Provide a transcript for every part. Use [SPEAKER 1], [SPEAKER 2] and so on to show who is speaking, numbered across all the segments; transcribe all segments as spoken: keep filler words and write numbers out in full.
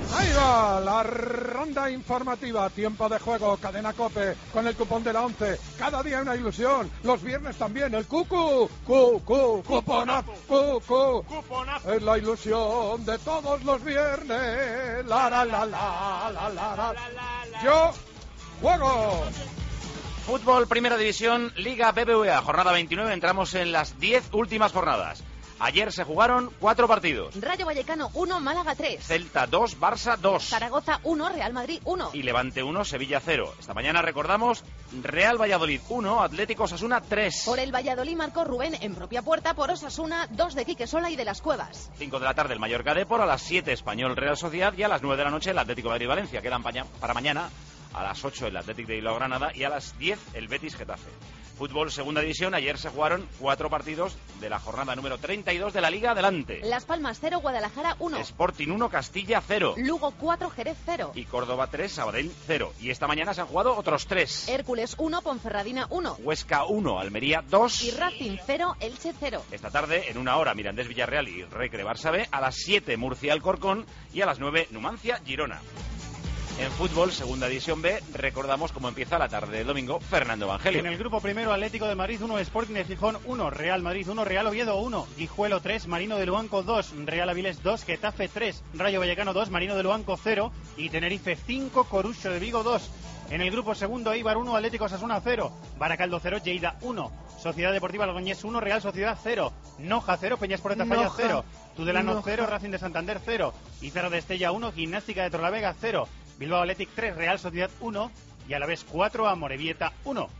[SPEAKER 1] Ahí va la ronda informativa, tiempo de juego, Cadena COPE, con el cupón de la once, cada día una ilusión, los viernes también, el cucu, cu, cu, cuponazo, cu, cu, cuponazo, es la ilusión de todos los viernes, la la la la la la la, yo juego.
[SPEAKER 2] Fútbol, Primera División, Liga B B V A, jornada veintinueve, entramos en las diez últimas jornadas. Ayer se jugaron cuatro partidos.
[SPEAKER 3] Rayo Vallecano uno, Málaga tres.
[SPEAKER 2] Celta dos, Barça dos.
[SPEAKER 3] Zaragoza uno, Real Madrid uno.
[SPEAKER 2] Y Levante uno, Sevilla cero. Esta mañana recordamos Real Valladolid uno, Atlético Osasuna tres.
[SPEAKER 3] Por el Valladolid marcó Rubén en propia puerta, por Osasuna dos de Quique Sola y de las Cuevas.
[SPEAKER 2] cinco de la tarde el Mallorca Depor, a las siete Español Real Sociedad y a las nueve de la noche el Atlético Madrid Valencia. Quedan para mañana a las ocho el Atlético de Bilbao Granada y a las diez el Betis Getafe. Fútbol, Segunda División, ayer se jugaron cuatro partidos de la jornada número treinta y dos de la Liga. Adelante.
[SPEAKER 3] Las Palmas cero, Guadalajara uno.
[SPEAKER 2] Sporting uno, Castilla cero.
[SPEAKER 3] Lugo cuatro, Jerez cero.
[SPEAKER 2] Y Córdoba tres, Sabadell cero. Y esta mañana se han jugado otros tres.
[SPEAKER 3] Hércules uno, Ponferradina uno.
[SPEAKER 2] Huesca uno, Almería dos.
[SPEAKER 3] Y Racing cero, Elche cero.
[SPEAKER 2] Esta tarde, en una hora, Mirandés Villarreal y Recre Barça B. A las siete, Murcia Alcorcón. Y a las nueve, Numancia Girona. En fútbol, Segunda División B, recordamos cómo empieza la tarde del domingo Fernando Evangelio.
[SPEAKER 4] En el grupo primero, Atlético de Madrid uno, Sporting de Gijón uno, Real Madrid uno, Real Oviedo uno, Guijuelo tres, Marino de Luanco dos, Real Avilés dos, Getafe tres, Rayo Vallecano dos, Marino de Luanco cero y Tenerife cinco, Corucho de Vigo dos. En el grupo segundo, Eibar uno, Atlético Osasuna cero, Baracaldo cero, Lleida uno, Sociedad Deportiva Logroñés uno, Real Sociedad cero, Noja cero, Peñaspor de Tafalla cero, Tudelano cero, Racing de Santander cero, Izarra de Estella uno, Gimnástica de Torrelavega cero, Bilbao Athletic tres, Real Sociedad uno y a la vez cuatro, Amorebieta uno.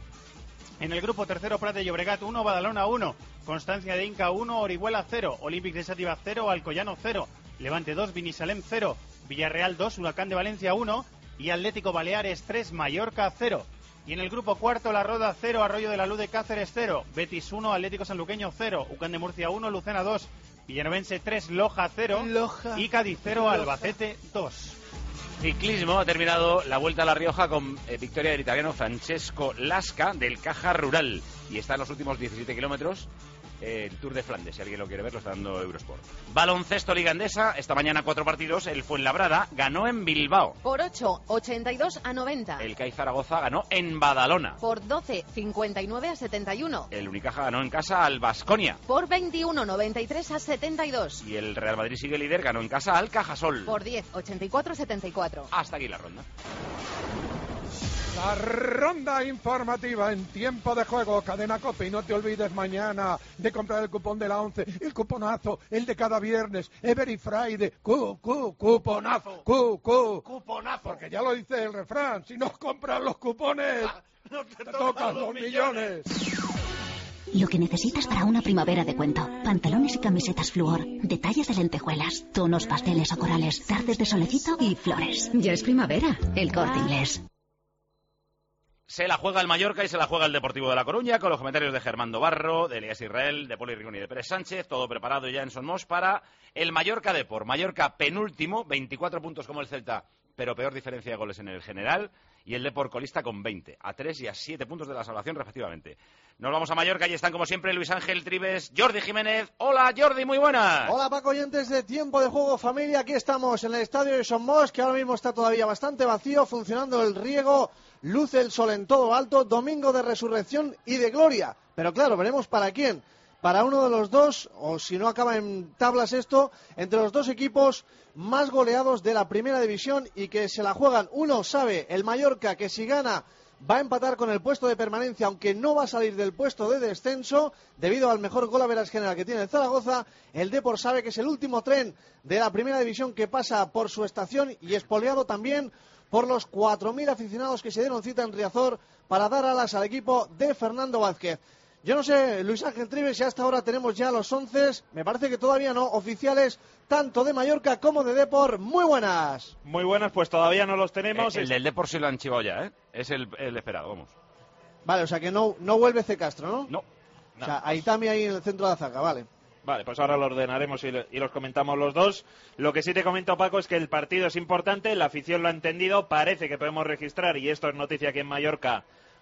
[SPEAKER 4] En el grupo tercero, Prat de Llobregat uno, Badalona uno, Constancia de Inca uno, Orihuela cero, Olympic de Sátiva cero, Alcoyano cero, Levante dos, Vinisalem cero, Villarreal dos, Huracán de Valencia uno y Atlético Baleares tres, Mallorca cero. Y en el grupo cuarto, La Roda cero, Arroyo de la Luz de Cáceres cero, Betis uno, Atlético Sanluqueño cero, Ucán de Murcia uno, Lucena dos, Villanovense tres, Loja cero Loja. Y Cádiz cero, Loja. Albacete dos.
[SPEAKER 2] Ciclismo, ha terminado la Vuelta a La Rioja con eh, victoria del italiano Francesco Lasca del Caja Rural y está en los últimos diecisiete kilómetros eh, el Tour de Flandes, si alguien lo quiere ver lo está dando Eurosport. Baloncesto, Liga Endesa, esta mañana cuatro partidos, el Fuenlabrada ganó en Bilbao
[SPEAKER 3] por ocho, ochenta y dos a noventa.
[SPEAKER 2] El C A I Zaragoza ganó en Badalona
[SPEAKER 3] por doce, cincuenta y nueve a setenta y uno.
[SPEAKER 2] El Unicaja ganó en casa al Baskonia
[SPEAKER 3] por veintiuno, noventa y tres a setenta y dos.
[SPEAKER 2] Y el Real Madrid sigue líder, ganó en casa al Cajasol
[SPEAKER 3] por diez, ochenta y cuatro a setenta y cuatro.
[SPEAKER 2] Hasta aquí la ronda.
[SPEAKER 1] La ronda informativa en tiempo de juego, Cadena COPE, y no te olvides mañana de comprar el cupón de la once, el cuponazo, el de cada viernes, Every Friday, cu, cu, cuponazo, cu, cu, cuponazo, porque ya lo dice el refrán, si no compras los cupones, ah, no te, te tocan los millones.
[SPEAKER 5] Lo que necesitas para una primavera de cuento. Pantalones y camisetas flúor, detalles de lentejuelas, tonos pasteles o corales, tardes de solecito y flores. Ya es primavera, El Corte Inglés.
[SPEAKER 2] Se la juega el Mallorca y se la juega el Deportivo de La Coruña, con los comentarios de Germán Barro, de Elías Israel, de Poli Rigón y de Pérez Sánchez, todo preparado ya en Son Mos para el Mallorca Depor. Mallorca penúltimo, veinticuatro puntos como el Celta, pero peor diferencia de goles en el general, y el Depor colista con veinte, a tres y a siete puntos de la salvación respectivamente. Nos vamos a Mallorca y están como siempre Luis Ángel Tribes, Jordi Jiménez. Hola Jordi, muy buenas.
[SPEAKER 6] Hola Paco, oyentes de Tiempo de Juego familia, aquí estamos en el estadio de Son Mos, que ahora mismo está todavía bastante vacío, funcionando el riego, luce el sol en todo alto, domingo de resurrección y de gloria, pero claro, veremos para quién, para uno de los dos, o si no acaba en tablas esto, entre los dos equipos más goleados de la primera división y que se la juegan. Uno sabe, el Mallorca, que si gana va a empatar con el puesto de permanencia, aunque no va a salir del puesto de descenso debido al mejor gol average general que tiene el Zaragoza. El Depor sabe que es el último tren de la primera división que pasa por su estación y espoleado también por los cuatro mil aficionados que se dieron cita en Riazor para dar alas al equipo de Fernando Vázquez. Yo no sé, Luis Ángel Tribes, si hasta ahora tenemos ya los once, me parece que todavía no, oficiales, tanto de Mallorca como de Depor. Muy buenas.
[SPEAKER 7] Muy buenas, pues todavía no los tenemos.
[SPEAKER 2] El, el del Depor sí lo han chivado ya, ¿eh? Es el, el esperado, vamos.
[SPEAKER 6] Vale, o sea que no, no vuelve C. Castro, ¿no?
[SPEAKER 2] No.
[SPEAKER 6] O sea, Aitami ahí en el centro de la zaga, vale.
[SPEAKER 7] Vale, pues ahora lo ordenaremos y, y los comentamos los dos. Lo que sí te comento, Paco, es que el partido es importante, la afición lo ha entendido, parece que podemos registrar, y esto es noticia aquí en Mallorca,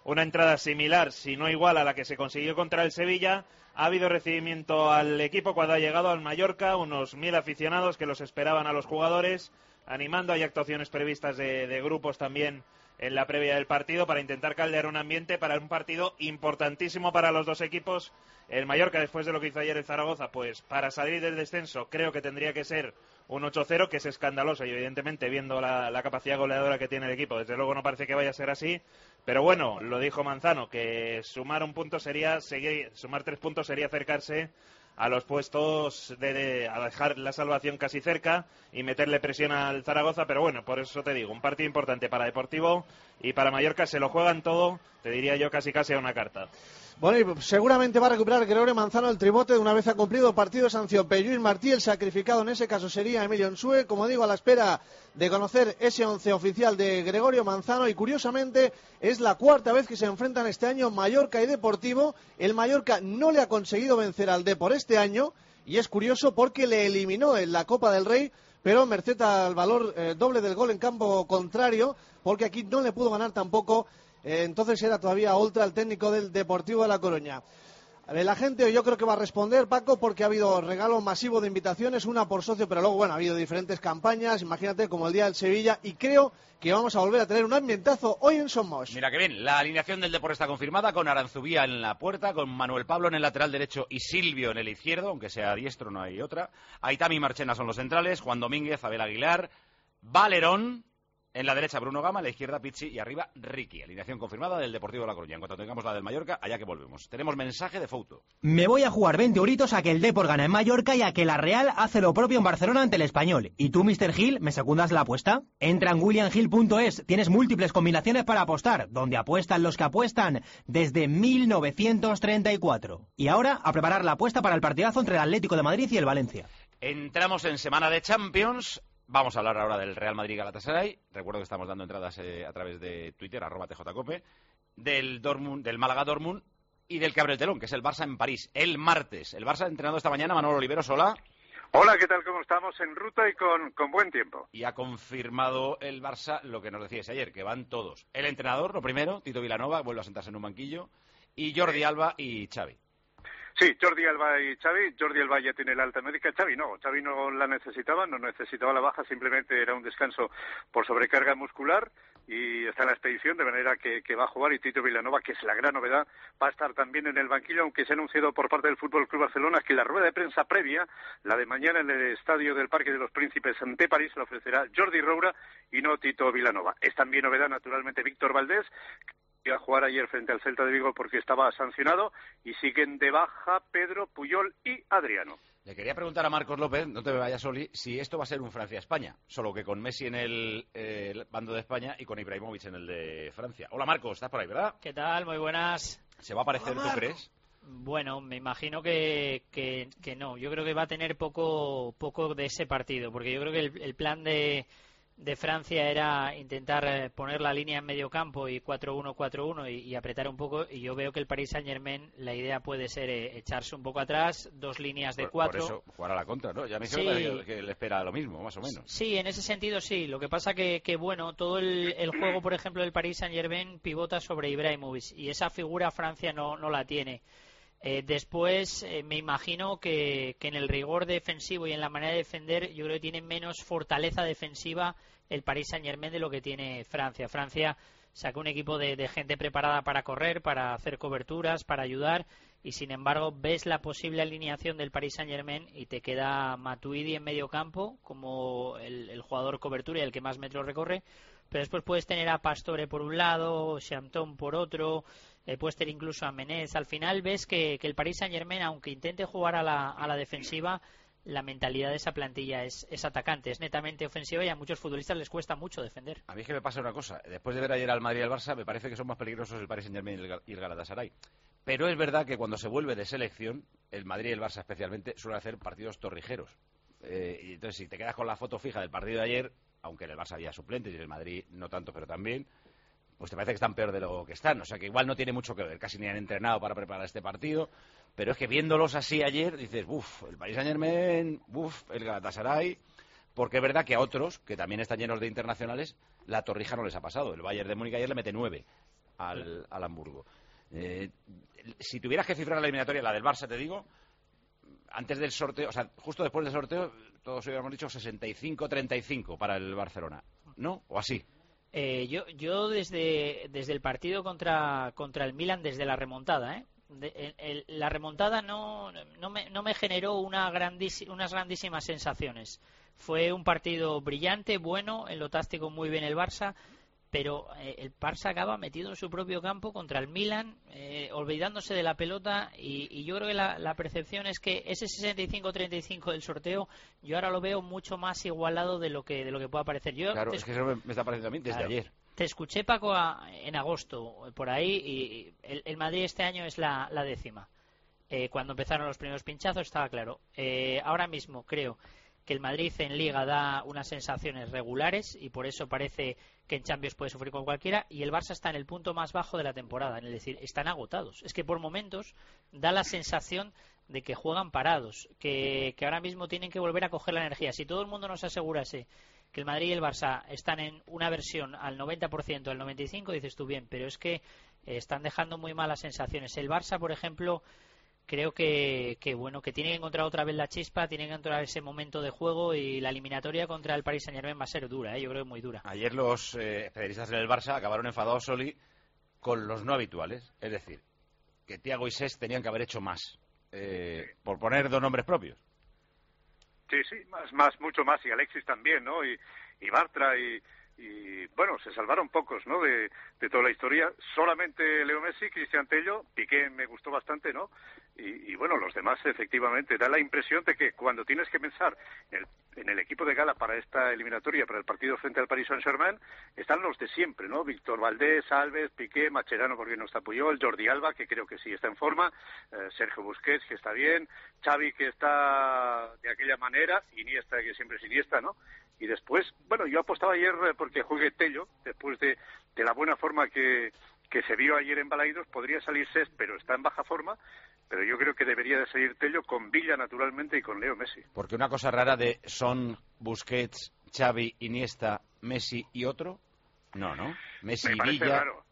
[SPEAKER 7] una entrada similar, si no igual a la que se consiguió contra el Sevilla. Ha habido recibimiento al equipo cuando ha llegado al Mallorca, unos mil aficionados que los esperaban a los jugadores, animando. Hay actuaciones previstas de, de grupos también en la previa del partido para intentar caldear un ambiente para un partido importantísimo para los dos equipos. El Mallorca, después de lo que hizo ayer el Zaragoza, pues para salir del descenso creo que tendría que ser un ocho cero, que es escandaloso, y evidentemente viendo la, la capacidad goleadora que tiene el equipo, desde luego no parece que vaya a ser así. Pero bueno, lo dijo Manzano, que sumar un punto sería seguir, sumar tres puntos sería acercarse a los puestos de, de a dejar la salvación casi cerca y meterle presión al Zaragoza. Pero bueno, por eso te digo, un partido importante para Deportivo y para Mallorca. Se lo juegan todo, te diría yo, casi casi a una carta.
[SPEAKER 6] Bueno, y seguramente va a recuperar Gregorio Manzano el tribote de una vez ha cumplido partido sanción. Pelluís Martí, el sacrificado en ese caso sería Emilio Nsue, como digo, a la espera de conocer ese once oficial de Gregorio Manzano. Y curiosamente es la cuarta vez que se enfrentan este año Mallorca y Deportivo. El Mallorca no le ha conseguido vencer al Depor este año, y es curioso porque le eliminó en la Copa del Rey, pero merced al valor eh, doble del gol en campo contrario, porque aquí no le pudo ganar tampoco. Eh, entonces era todavía Oltra el técnico del Deportivo de La Coruña. La gente yo creo que va a responder, Paco, porque ha habido regalo masivo de invitaciones, una por socio, pero luego, bueno, ha habido diferentes campañas, imagínate, como el día del Sevilla, y creo que vamos a volver a tener un ambientazo hoy en Somos.
[SPEAKER 2] Mira que bien, la alineación del Depor está confirmada, con Aranzubía en la puerta, con Manuel Pablo en el lateral derecho y Silvio en el izquierdo, aunque sea diestro no hay otra. Aitami y Marchena son los centrales, Juan Domínguez, Abel Aguilar, Valerón. En la derecha Bruno Gama, en la izquierda Pizzi y arriba Ricky. Alineación confirmada del Deportivo de La Coruña. En cuanto tengamos la del Mallorca, allá que volvemos. Tenemos mensaje de Fouto.
[SPEAKER 8] Me voy a jugar veinte euritos a que el Depor gana en Mallorca y a que la Real hace lo propio en Barcelona ante el Español. ¿Y tú, mister Gil, me secundas la apuesta? Entra en william hill punto es. Tienes múltiples combinaciones para apostar, donde apuestan los que apuestan desde mil novecientos treinta y cuatro. Y ahora a preparar la apuesta para el partidazo entre el Atlético de Madrid y el Valencia.
[SPEAKER 2] Entramos en semana de Champions. Vamos a hablar ahora del Real Madrid-Galatasaray. Recuerdo que estamos dando entradas eh, a través de Twitter, arroba tjcope, del Dortmund, del Málaga-Dortmund y del que abre el telón, que es el Barça en París, el martes. El Barça entrenado esta mañana, Manolo Oliveros, hola.
[SPEAKER 9] Hola, ¿qué tal? ¿Cómo estamos? En ruta y con, con buen tiempo.
[SPEAKER 2] Y ha confirmado el Barça lo que nos decíais ayer, que van todos. El entrenador, lo primero, Tito Vilanova, vuelve a sentarse en un banquillo, y Jordi Alba y Xavi.
[SPEAKER 9] Sí, Jordi Alba y Xavi. Jordi Alba ya tiene la alta médica. Xavi no, Xavi no la necesitaba, no necesitaba la baja, simplemente era un descanso por sobrecarga muscular y está en la expedición, de manera que, que va a jugar. Y Tito Vilanova, que es la gran novedad, va a estar también en el banquillo, aunque se ha anunciado por parte del Fútbol Club Barcelona que la rueda de prensa previa, la de mañana en el estadio del Parque de los Príncipes ante París, la ofrecerá Jordi Roura y no Tito Vilanova. Es también novedad, naturalmente, Víctor Valdés, a jugar ayer frente al Celta de Vigo porque estaba sancionado, y siguen de baja Pedro, Puyol y Adriano.
[SPEAKER 2] Le quería preguntar a Marcos López, no te me vayas, Oli, si esto va a ser un Francia-España, solo que con Messi en el, eh, el bando de España y con Ibrahimovic en el de Francia. Hola Marcos, estás por ahí, ¿verdad?
[SPEAKER 10] ¿Qué tal? Muy buenas.
[SPEAKER 2] ¿Se va a parecer, tú crees?
[SPEAKER 10] Bueno, me imagino que, que, que no. Yo creo que va a tener poco, poco de ese partido, porque yo creo que el, el plan de... de Francia era intentar poner la línea en medio campo y cuatro uno cuatro uno y, y apretar un poco, y yo veo que el Paris Saint-Germain la idea puede ser eh, echarse un poco atrás, dos líneas de
[SPEAKER 2] por,
[SPEAKER 10] cuatro.
[SPEAKER 2] Por eso jugar a la contra, ¿no? Ya me
[SPEAKER 10] sí.
[SPEAKER 2] dijeron que, que le espera lo mismo, más o menos.
[SPEAKER 10] Sí, en ese sentido sí. Lo que pasa que, que bueno, todo el, el juego, por ejemplo, del Paris Saint-Germain pivota sobre Ibrahimovic y esa figura Francia no, no la tiene. Eh, después eh, me imagino que, que en el rigor defensivo y en la manera de defender yo creo que tiene menos fortaleza defensiva el Paris Saint-Germain de lo que tiene Francia. Francia saca un equipo de, de gente preparada para correr, para hacer coberturas, para ayudar, y sin embargo ves la posible alineación del Paris Saint-Germain y te queda Matuidi en medio campo como el, el jugador cobertura y el que más metros recorre, pero después puedes tener a Pastore por un lado, Champton por otro, eh, puedes tener incluso a Menez. Al final ves que, que el Paris Saint-Germain, aunque intente jugar a la, a la defensiva, la mentalidad de esa plantilla es, es atacante, es netamente ofensiva, y a muchos futbolistas les cuesta mucho defender.
[SPEAKER 2] A mí es que me pasa una cosa, después de ver ayer al Madrid y al Barça, me parece que son más peligrosos el Paris Saint-Germain y el Galatasaray. Pero es verdad que cuando se vuelve de selección, el Madrid y el Barça especialmente suelen hacer partidos torrijeros. Eh, y entonces, si te quedas con la foto fija del partido de ayer, aunque en el Barça había suplentes y en el Madrid no tanto, pero también, pues te parece que están peor de lo que están. O sea, que igual no tiene mucho que ver, casi ni han entrenado para preparar este partido. Pero es que viéndolos así ayer, dices, uff, el Paris Saint-Germain, uff, el Galatasaray, porque es verdad que a otros, que también están llenos de internacionales, la torrija no les ha pasado. El Bayern de Múnich ayer le mete nueve. al, al Hamburgo. Eh, si tuvieras que cifrar la eliminatoria, la del Barça, te digo, antes del sorteo, o sea, justo después del sorteo, todos habíamos dicho sesenta y cinco treinta y cinco para el Barcelona, ¿no? ¿O así?
[SPEAKER 10] Eh, yo yo desde, desde el partido contra, contra el Milan, desde la remontada, ¿eh? De, el, el, la remontada no, no, me, no me generó una grandísi, unas grandísimas sensaciones. Fue un partido brillante, bueno, en lo táctico muy bien el Barça, pero eh, el Barça acaba metido en su propio campo contra el Milan, eh, olvidándose de la pelota, y, y yo creo que la, la percepción es que ese sesenta y cinco treinta y cinco del sorteo yo ahora lo veo mucho más igualado de lo que de lo que pueda parecer. Yo
[SPEAKER 2] claro,
[SPEAKER 10] te,
[SPEAKER 2] es que eso me, me está pareciendo a mí desde
[SPEAKER 10] claro,
[SPEAKER 2] ayer.
[SPEAKER 10] Te escuché, Paco, a, en agosto, por ahí, y el, el Madrid este año es la, la décima. Eh, cuando empezaron los primeros pinchazos estaba claro. Eh, ahora mismo creo que el Madrid en Liga da unas sensaciones regulares y por eso parece que en Champions puede sufrir con cualquiera, y el Barça está en el punto más bajo de la temporada, es decir, están agotados. Es que por momentos da la sensación de que juegan parados, que, que ahora mismo tienen que volver a coger la energía. Si todo el mundo nos asegurase que el Madrid y el Barça están en una versión al noventa por ciento, al noventa y cinco por ciento, dices tú bien, pero es que eh, están dejando muy malas sensaciones. El Barça, por ejemplo, creo que, que bueno que tiene que encontrar otra vez la chispa, tiene que encontrar ese momento de juego, y la eliminatoria contra el Paris Saint-Germain va a ser dura, ¿eh? Yo creo que muy dura.
[SPEAKER 2] Ayer los eh, periodistas del Barça acabaron enfadados, Soli, con los no habituales, es decir, que Thiago y Cesc tenían que haber hecho más, eh, por poner dos nombres propios.
[SPEAKER 9] Sí, sí, más, más, mucho más, y Alexis también, ¿no? Y, y Bartra, y, y bueno, se salvaron pocos, ¿no? De, de toda la historia. Solamente Leo Messi, Cristian Tello, Piqué me gustó bastante, ¿no? Y, y bueno, los demás, efectivamente, da la impresión de que cuando tienes que pensar en el, en el equipo de gala para esta eliminatoria, para el partido frente al Paris Saint-Germain, están los de siempre, ¿no? Víctor Valdés, Alves, Piqué, Mascherano, porque no está Puyol, Jordi Alba, que creo que sí está en forma, eh, Sergio Busquets, que está bien, Xavi, que está de aquella manera, Iniesta, que siempre es Iniesta, ¿no? Y después, bueno, yo apostaba ayer porque juegue Tello, después de, de la buena forma que, que se vio ayer en Balaidos, podría salir Cesc, pero está en baja forma, pero yo creo que debería de salir Tello con Villa, naturalmente, y con Leo Messi.
[SPEAKER 2] Porque una cosa rara de Son, Busquets, Xavi, Iniesta, Messi y otro, no, ¿no? Messi y Villa. Me parece
[SPEAKER 9] raro,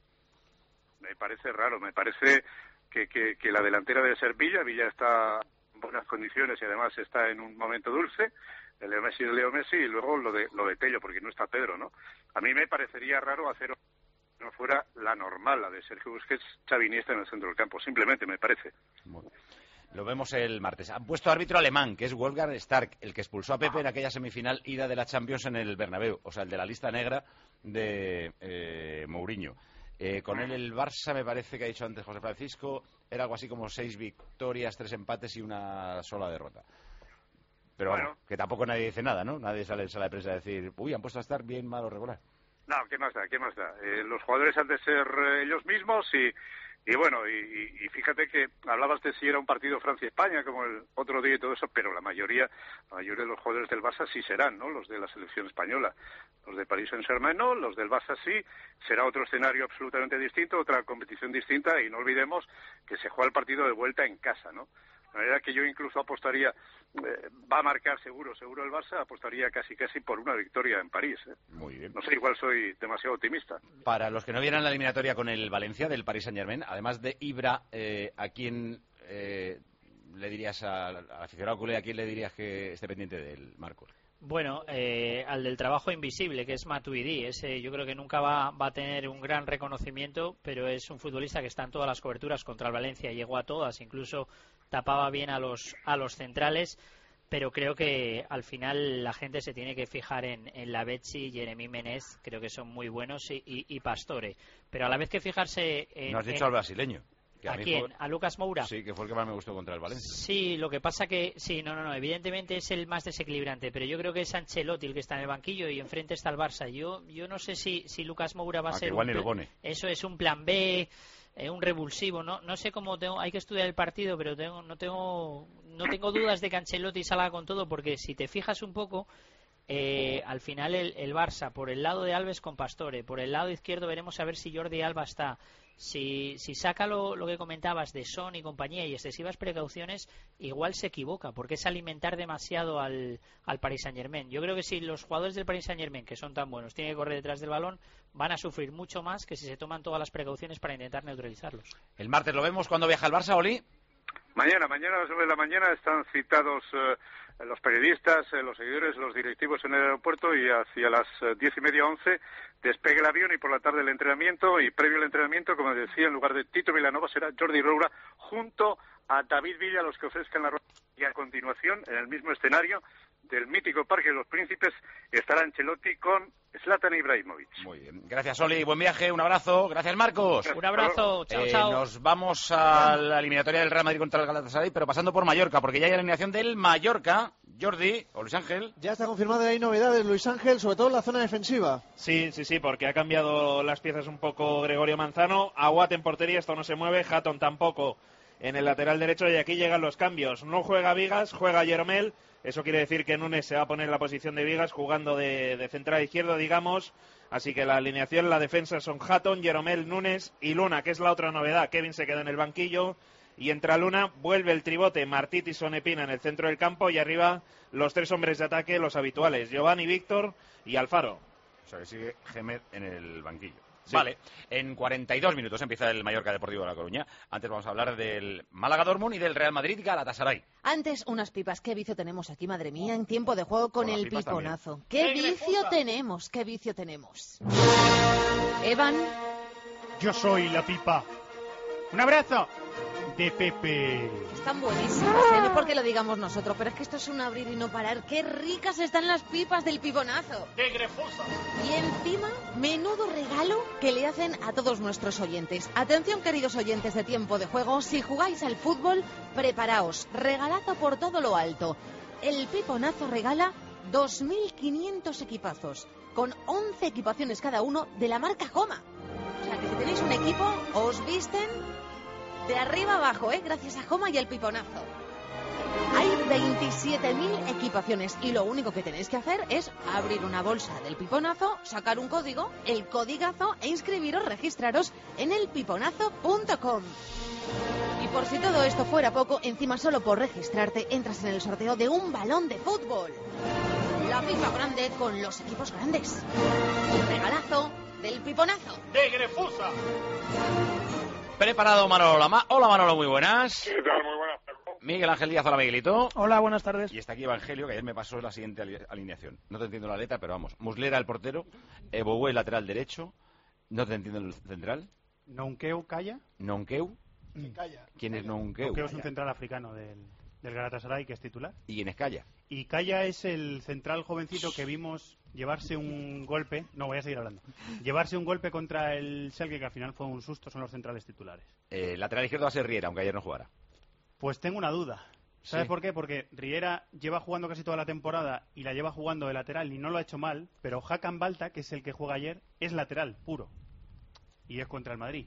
[SPEAKER 9] me parece raro, me parece que, que, que la delantera debe ser Villa, Villa está en buenas condiciones y además está en un momento dulce, el Leo Messi es Leo Messi, y luego lo de, lo de Tello, porque no está Pedro, ¿no? A mí me parecería raro hacer no fuera la normal, la de Sergio Busquets, Xavi Iniesta en el centro del campo, simplemente me parece.
[SPEAKER 2] Bueno, lo vemos el martes. Han puesto árbitro alemán, que es Wolfgang Stark, el que expulsó a Pepe en aquella semifinal ida de la Champions en el Bernabéu, o sea, el de la lista negra de eh, Mourinho. Eh, con él el Barça, me parece que ha dicho antes José Francisco, era algo así como seis victorias, tres empates y una sola derrota. Pero bueno, bueno, que tampoco nadie dice nada, ¿no? Nadie sale en sala de prensa a decir, uy, han puesto a Stark bien, mal o regular.
[SPEAKER 9] No, ¿qué más da? ¿Qué más da? Eh, los jugadores han de ser eh, ellos mismos y, y bueno, y, y fíjate que hablabas de si era un partido Francia-España como el otro día y todo eso, pero la mayoría, la mayoría de los jugadores del Barça sí serán, ¿no? Los de la selección española. Los de Paris Saint-Germain no, los del Barça sí. Será otro escenario absolutamente distinto, otra competición distinta, y no olvidemos que se juega el partido de vuelta en casa, ¿no? De manera que yo incluso apostaría, eh, va a marcar seguro, seguro el Barça, apostaría casi casi por una victoria en París. ¿eh?
[SPEAKER 2] Muy bien.
[SPEAKER 9] No sé, igual soy demasiado optimista.
[SPEAKER 2] Para los que no vieran la eliminatoria con el Valencia del Paris Saint-Germain, además de Ibra, eh, ¿a quién eh, le dirías al, al aficionado culé, a quién le dirías que esté pendiente del Marcos?
[SPEAKER 10] Bueno, eh, al del trabajo invisible, que es Matuidi. Ese yo creo que nunca va, va a tener un gran reconocimiento, pero es un futbolista que está en todas las coberturas contra el Valencia, llegó a todas, incluso tapaba bien a los a los centrales, pero creo que al final la gente se tiene que fijar en, en Lavezzi, Jeremy Menez, creo que son muy buenos, y, y, y Pastore, pero a la vez que fijarse en...
[SPEAKER 2] ¿No has dicho
[SPEAKER 10] en...
[SPEAKER 2] al brasileño?
[SPEAKER 10] ¿A, ¿A quién?
[SPEAKER 2] Fue...
[SPEAKER 10] ¿A Lucas Moura?
[SPEAKER 2] Sí, que fue el que más me gustó contra el Valencia.
[SPEAKER 10] Sí, lo que pasa que... Sí, no, no, no, evidentemente es el más desequilibrante, pero yo creo que es Ancelotti el que está en el banquillo y enfrente está el Barça. Yo yo no sé si, si Lucas Moura va a,
[SPEAKER 2] a
[SPEAKER 10] ser...
[SPEAKER 2] igual
[SPEAKER 10] un
[SPEAKER 2] ni lo pone.
[SPEAKER 10] Eso es un plan B, eh, un revulsivo, no no sé cómo tengo... Hay que estudiar el partido, pero tengo no tengo no tengo dudas de que Ancelotti salga con todo, porque si te fijas un poco... Eh, al final el, el Barça por el lado de Alves con Pastore, por el lado izquierdo veremos a ver si Jordi Alba está, Si, si saca lo, lo que comentabas de Son y compañía y excesivas precauciones, igual se equivoca, porque es alimentar demasiado al, al Paris Saint-Germain. Yo creo que si los jugadores del Paris Saint-Germain, que son tan buenos, tienen que correr detrás del balón, van a sufrir mucho más que si se toman todas las precauciones para intentar neutralizarlos.
[SPEAKER 2] El martes lo vemos cuando viaja el Barça, Oli.
[SPEAKER 9] Mañana, mañana a las nueve de la mañana están citados eh, los periodistas, eh, los seguidores, los directivos en el aeropuerto y hacia las eh, diez y media, once despegue el avión y por la tarde el entrenamiento y previo al entrenamiento, como decía, en lugar de Tito Vilanova será Jordi Roura junto a David Villa, los que ofrezcan la rueda. Y a continuación, en el mismo escenario del mítico Parque de los Príncipes, estará Ancelotti con Zlatan Ibrahimovic.
[SPEAKER 2] Muy bien. Gracias, Oli. Buen viaje. Un abrazo. Gracias, Marcos.
[SPEAKER 10] Un abrazo. Chao,
[SPEAKER 2] eh,
[SPEAKER 10] chao.
[SPEAKER 2] Nos vamos a la eliminatoria del Real Madrid contra el Galatasaray, pero pasando por Mallorca, porque ya hay eliminación del Mallorca. Jordi o Luis Ángel.
[SPEAKER 6] Ya está confirmado y hay novedades, Luis Ángel, sobre todo en la zona defensiva.
[SPEAKER 7] Sí, sí, sí, porque ha cambiado las piezas un poco Gregorio Manzano. Aguat en portería, esto no se mueve. Hatton tampoco en el lateral derecho. Y aquí llegan los cambios. No juega Vigas, juega Jeromel. Eso quiere decir que Núñez se va a poner en la posición de Vigas, jugando de, de central izquierdo, digamos. Así que la alineación, la defensa son Hatton, Jeromel, Núñez y Luna, que es la otra novedad. Kevin se queda en el banquillo. Y entra Luna, vuelve el tribote, Martít y Sonepina en el centro del campo y arriba los tres hombres de ataque, los habituales, Giovanni, Víctor y Alfaro.
[SPEAKER 2] O sea que sigue Gemer en el banquillo.
[SPEAKER 7] Sí.
[SPEAKER 2] Vale, en cuarenta y dos minutos empieza el Mallorca Deportivo de La Coruña. Antes vamos a hablar del Málaga Dortmund y del Real Madrid Galatasaray.
[SPEAKER 3] Antes, unas pipas. ¿Qué vicio tenemos aquí, madre mía, en tiempo de juego con,
[SPEAKER 2] Con las
[SPEAKER 3] el
[SPEAKER 2] pipas
[SPEAKER 3] piponazo? ¿Qué vicio tenemos? ¿Qué vicio tenemos? Evan,
[SPEAKER 4] Yo soy la pipa. Un abrazo de Pepe.
[SPEAKER 3] están buenísimas, ¿eh? No es porque lo digamos nosotros, pero es que esto es un abrir y no parar. ¡Qué ricas están las pipas del piponazo!
[SPEAKER 4] De Grefosa.
[SPEAKER 3] Y encima, menudo regalo que le hacen a todos nuestros oyentes. Atención, queridos oyentes de Tiempo de Juego, si jugáis al fútbol, preparaos. Regalazo por todo lo alto. El piponazo regala dos mil quinientos equipazos, con once equipaciones cada uno de la marca Joma. O sea, que si tenéis un equipo, os visten de arriba abajo, ¿eh? Gracias a Joma y el piponazo. Hay veintisiete mil equipaciones y lo único que tenéis que hacer es abrir una bolsa del piponazo, sacar un código, el codigazo e inscribiros, registraros en el piponazo punto com. Y por si todo esto fuera poco, encima solo por registrarte entras en el sorteo de un balón de fútbol. La pipa grande con los equipos grandes. Un regalazo del piponazo.
[SPEAKER 4] De Grefosa.
[SPEAKER 2] Preparado Manolo Lama. Hola Manolo, muy buenas.
[SPEAKER 11] ¿Qué tal? Muy buenas.
[SPEAKER 2] Miguel Ángel Díaz, hola Miguelito.
[SPEAKER 12] Hola, buenas tardes.
[SPEAKER 2] Y está aquí Evangelio, que ayer me pasó la siguiente ali- alineación. No te entiendo la letra, pero vamos. Muslera el portero, Eboué el lateral derecho, no te entiendo el central,
[SPEAKER 4] Nonkeu Calla.
[SPEAKER 2] Nonkeu.
[SPEAKER 6] Calla.
[SPEAKER 2] ¿Quién es Nonkeu?
[SPEAKER 4] Nonkeu es un central africano del, del Galatasaray que es titular.
[SPEAKER 2] ¿Y quién es Calla?
[SPEAKER 4] Y Calla es el central jovencito que vimos llevarse un golpe, no voy a seguir hablando, llevarse un golpe contra el Schalke, que al final fue un susto, son los centrales titulares.
[SPEAKER 2] Eh, lateral izquierdo va a ser Riera, aunque ayer no jugara.
[SPEAKER 4] Pues tengo una duda. ¿Sabes
[SPEAKER 2] Sí.
[SPEAKER 4] por qué? Porque Riera lleva jugando casi toda la temporada y la lleva jugando de lateral y no lo ha hecho mal, pero Hakan Balta, que es el que juega ayer, es lateral puro y es contra el Madrid.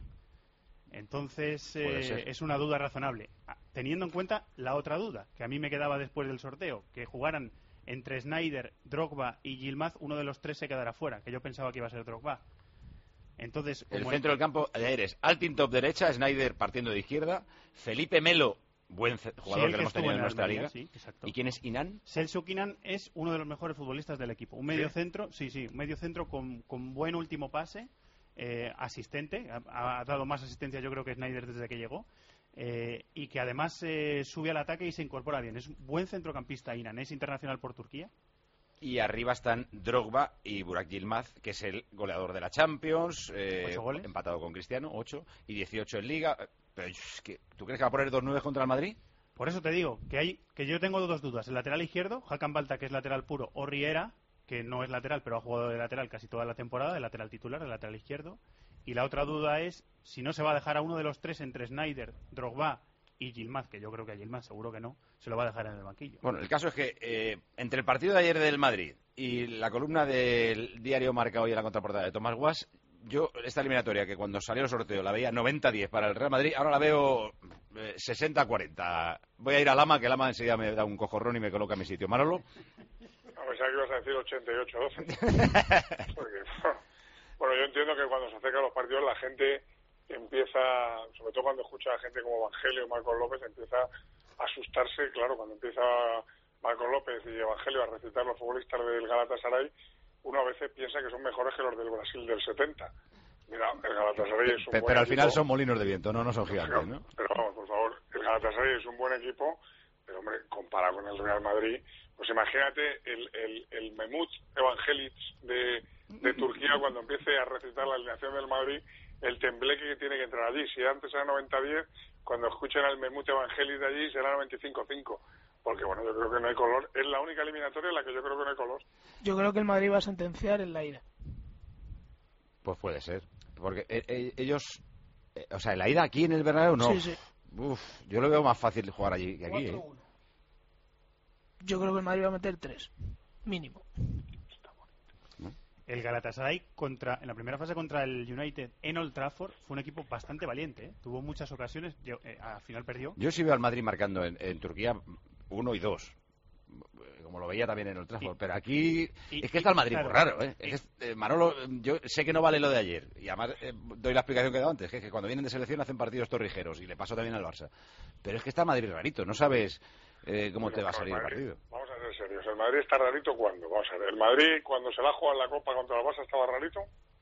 [SPEAKER 4] Entonces
[SPEAKER 2] Puede
[SPEAKER 4] eh,
[SPEAKER 2] ser.
[SPEAKER 4] es una duda razonable. Ah, Teniendo en cuenta la otra duda, que a mí me quedaba después del sorteo, que jugaran entre Snyder, Drogba y Yilmaz, uno de los tres se quedará fuera, que yo pensaba que iba a ser Drogba. Entonces,
[SPEAKER 2] El
[SPEAKER 4] como
[SPEAKER 2] centro del campo de ayer es Altintop derecha, Snyder partiendo de izquierda, Felipe Melo, buen ce-
[SPEAKER 4] Sí,
[SPEAKER 2] jugador
[SPEAKER 4] el
[SPEAKER 2] que
[SPEAKER 4] que
[SPEAKER 2] hemos
[SPEAKER 4] estuvo
[SPEAKER 2] tenido en
[SPEAKER 4] en
[SPEAKER 2] nuestra
[SPEAKER 4] Almería,
[SPEAKER 2] liga.
[SPEAKER 4] sí, exacto.
[SPEAKER 2] ¿Y quién es Inan?
[SPEAKER 4] Celso Quinan es uno de los mejores futbolistas del equipo. Un medio
[SPEAKER 2] ¿Sí?
[SPEAKER 4] centro, sí, sí, un medio centro con, con buen último pase, eh, asistente, ha, ha dado más asistencia yo creo que Snyder desde que llegó, eh, y que además eh, sube al ataque y se incorpora bien. Es un buen centrocampista Inan, es internacional por Turquía.
[SPEAKER 2] Y arriba están Drogba y Burak Yilmaz, que es el goleador de la Champions, eh,
[SPEAKER 4] Ocho goles.
[SPEAKER 2] empatado con Cristiano, ocho, y dieciocho en Liga. Pero es que, ¿tú crees que va a poner dos nueve contra el Madrid?
[SPEAKER 4] Por eso te digo que hay que yo tengo dos dudas. El lateral izquierdo, Hakan Balta, que es lateral puro, o Riera, que no es lateral, pero ha jugado de lateral casi toda la temporada, el lateral titular, el lateral izquierdo. Y la otra duda es si no se va a dejar a uno de los tres entre Snyder, Drogba y Yilmaz, que yo creo que a Yilmaz seguro que no, se lo va a dejar en el banquillo.
[SPEAKER 2] Bueno, el caso es que eh, entre el partido de ayer del Madrid y la columna del diario Marca hoy en la contraportada de Tomás Guas, yo esta eliminatoria que cuando salió el sorteo la veía noventa diez para el Real Madrid, ahora la veo eh, sesenta cuarenta. Voy a ir a Lama, que Lama enseguida me da un cojorrón y me coloca en mi sitio. Manolo.
[SPEAKER 11] A pensar que ibas a decir ochenta y ocho doce. Porque, bueno, yo entiendo que cuando se acercan los partidos la gente empieza, sobre todo cuando escucha a gente como Evangelio y Marcos López, empieza a asustarse, claro, cuando empieza Marcos López y Evangelio a recitar los futbolistas del Galatasaray, uno a veces piensa que son mejores que los del Brasil del setenta. Mira, el Galatasaray es un
[SPEAKER 2] Pero,
[SPEAKER 11] buen
[SPEAKER 2] pero al
[SPEAKER 11] equipo,
[SPEAKER 2] final son molinos de viento, no, no son gigantes, ¿no?
[SPEAKER 11] Pero vamos, por favor, el Galatasaray es un buen equipo, pero hombre, comparado con el Real Madrid, pues imagínate el, el, el Mehmet Evangelic de, de Turquía cuando empiece a recitar la alineación del Madrid, el tembleque que tiene que entrar allí. Si antes era noventa diez, cuando escuchen al Mehmet Evangelic de allí será noventa y cinco cinco. Porque bueno, yo creo que no hay color. Es la única eliminatoria en la que yo creo que no hay color.
[SPEAKER 12] Yo creo que el Madrid va a sentenciar en la ida.
[SPEAKER 2] Pues puede ser. Porque eh, eh, ellos... Eh, o sea, en la ida aquí en el Bernabéu no.
[SPEAKER 12] Sí, sí.
[SPEAKER 2] Uf, yo lo veo más fácil jugar allí que aquí, ¿eh?
[SPEAKER 12] Yo creo que el Madrid va a meter tres, mínimo.
[SPEAKER 4] El Galatasaray contra, en la primera fase contra el United en Old Trafford fue un equipo bastante valiente, ¿eh? Tuvo muchas ocasiones, yo, eh, al final perdió.
[SPEAKER 2] Yo sí veo al Madrid marcando en, en Turquía uno y dos, como lo veía también en Old Trafford, y, pero aquí y, es que está el Madrid claro, muy raro, ¿eh? Y, es que, eh, Manolo, yo sé que no vale lo de ayer, y además eh, doy la explicación que he dado antes, que es que cuando vienen de selección hacen partidos torrijeros, y le pasó también al Barça. Pero es que está el Madrid rarito, no sabes eh, cómo te va a salir el, Madrid, el partido.
[SPEAKER 11] Vamos a ser serios, ¿el Madrid está rarito cuándo? Vamos a ver, el Madrid cuando se la juega en la Copa contra el Barça estaba rarito,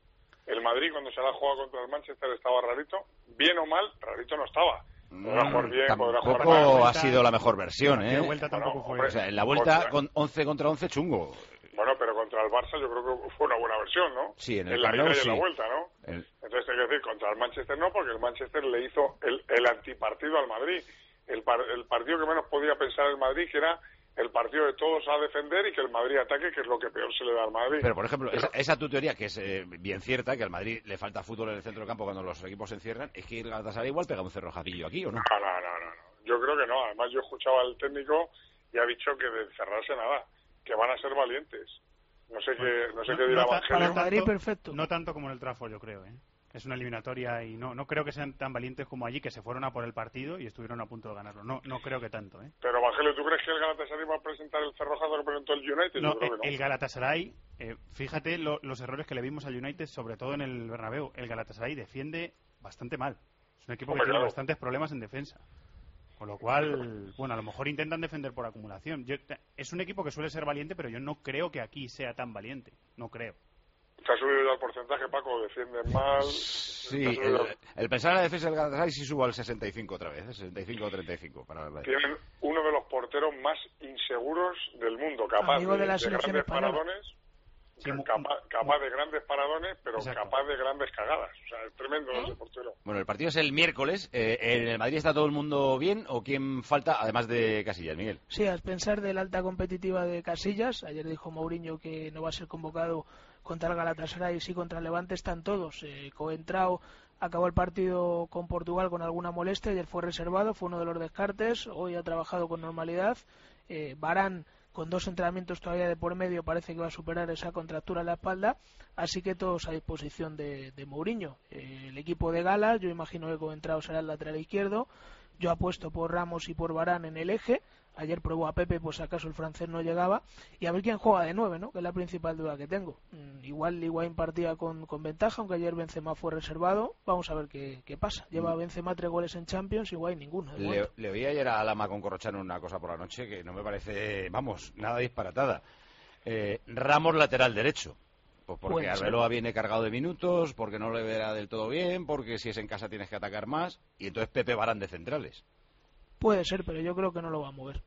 [SPEAKER 11] el Madrid cuando se la juega contra el Manchester estaba rarito, bien o mal, rarito no estaba. Podrá jugar bien,
[SPEAKER 2] tampoco
[SPEAKER 11] podrá jugar mal.
[SPEAKER 2] Ha sido la mejor versión, ¿eh?
[SPEAKER 4] La vuelta tampoco
[SPEAKER 11] bueno,
[SPEAKER 4] fue.
[SPEAKER 11] hombre,
[SPEAKER 2] o sea, en la vuelta
[SPEAKER 11] contra,
[SPEAKER 2] con once contra once chungo.
[SPEAKER 11] Bueno, pero contra el Barça yo creo que fue una buena versión, ¿no?
[SPEAKER 2] Sí, en el
[SPEAKER 11] en la
[SPEAKER 2] Camp Nou,
[SPEAKER 11] ida y en
[SPEAKER 2] sí.
[SPEAKER 11] la vuelta, ¿no?
[SPEAKER 2] El...
[SPEAKER 11] Entonces hay que decir, contra el Manchester no, porque el Manchester le hizo el, el antipartido al Madrid. El, par, el partido que menos podía pensar el Madrid, que era el partido de todos a defender y que el Madrid ataque, que es lo que peor se le da al Madrid.
[SPEAKER 2] Pero, por ejemplo,
[SPEAKER 11] Pero...
[SPEAKER 2] esa, esa tu teoría, que es eh, bien cierta, que al Madrid le falta fútbol en el centro del campo cuando los equipos se encierran, es que el Galatasaray igual pega un cerrojadillo aquí, ¿o no?
[SPEAKER 11] No, no, no, no, no. Yo creo que no. Además, yo escuchaba al técnico y ha dicho que de encerrarse nada, que van a ser valientes. No sé qué, no sé
[SPEAKER 4] no,
[SPEAKER 11] qué dirá
[SPEAKER 4] no,
[SPEAKER 11] Evangelio.
[SPEAKER 12] Para el Madrid, perfecto.
[SPEAKER 4] No tanto como en el Trafford, yo creo, ¿eh? Es una eliminatoria y no, no creo que sean tan valientes como allí, que se fueron a por el partido y estuvieron a punto de ganarlo. No, no creo que tanto, ¿eh?
[SPEAKER 11] Pero, Evangelio, ¿tú crees que el Galatasaray va a presentar el cerrojazo que presentó el United?
[SPEAKER 4] No,
[SPEAKER 11] Yo creo que no.
[SPEAKER 4] El Galatasaray, eh, fíjate lo, los errores que le vimos al United, sobre todo en el Bernabéu. El Galatasaray defiende bastante mal. Es un equipo
[SPEAKER 11] Hombre,
[SPEAKER 4] que tiene
[SPEAKER 11] claro.
[SPEAKER 4] bastantes problemas en defensa. Con lo cual, bueno, a lo mejor intentan defender por acumulación. Yo, es un equipo que suele ser valiente, pero yo no creo que aquí sea tan valiente. No creo.
[SPEAKER 11] ¿Te ha subido ya el porcentaje, Paco? ¿Defienden mal?
[SPEAKER 2] Sí, el, el pensar en la defensa del Galatasaray sí subo al sesenta y cinco otra vez, ¿eh? sesenta y cinco treinta y cinco para la...
[SPEAKER 11] Tienen uno de los porteros más inseguros del mundo, capaz
[SPEAKER 12] Amigo
[SPEAKER 11] de,
[SPEAKER 12] de la
[SPEAKER 11] de
[SPEAKER 12] selección
[SPEAKER 11] grandes
[SPEAKER 12] española.
[SPEAKER 11] paradones,
[SPEAKER 4] Sí,
[SPEAKER 11] capaz, capaz de grandes paradones, pero
[SPEAKER 4] Exacto.
[SPEAKER 11] capaz de grandes cagadas. O sea, es tremendo ese portero.
[SPEAKER 2] Bueno, el partido es el miércoles. Eh, ¿En el Madrid está todo el mundo bien o quién falta, además de Casillas, Miguel?
[SPEAKER 12] Sí, a pensar de la alta competitiva de Casillas. Ayer dijo Mourinho que no va a ser convocado contra el Galatasaray y sí contra el Levante. Están todos. Eh, Coentrao acabó el partido con Portugal con alguna molestia. Ayer fue reservado, fue uno de los descartes. Hoy ha trabajado con normalidad. Eh, Varane, con dos entrenamientos todavía de por medio, parece que va a superar esa contractura en la espalda, así que todos a disposición de, de Mourinho. Eh, el equipo de Gala, yo imagino que Coentrao será el lateral izquierdo, yo apuesto por Ramos y por Varane en el eje, ayer probó a Pepe, pues acaso el francés no llegaba, y a ver quién juega de nueve, ¿no? Que es la principal duda que tengo. Mm, igual Higuaín partía con, con ventaja, aunque ayer Benzema fue reservado, vamos a ver qué, qué pasa. Lleva Benzema tres goles en Champions, Higuaín ninguno.
[SPEAKER 2] Le, le oí ayer a Lama con Corrochano una cosa por la noche que no me parece, vamos, nada disparatada. Eh, Ramos lateral derecho. Pues porque
[SPEAKER 12] Puede
[SPEAKER 2] Arbeloa
[SPEAKER 12] ser.
[SPEAKER 2] viene cargado de minutos, porque no le verá del todo bien, porque si es en casa tienes que atacar más, y entonces Pepe Varane de centrales.
[SPEAKER 12] Puede ser, pero yo creo que no lo va a mover.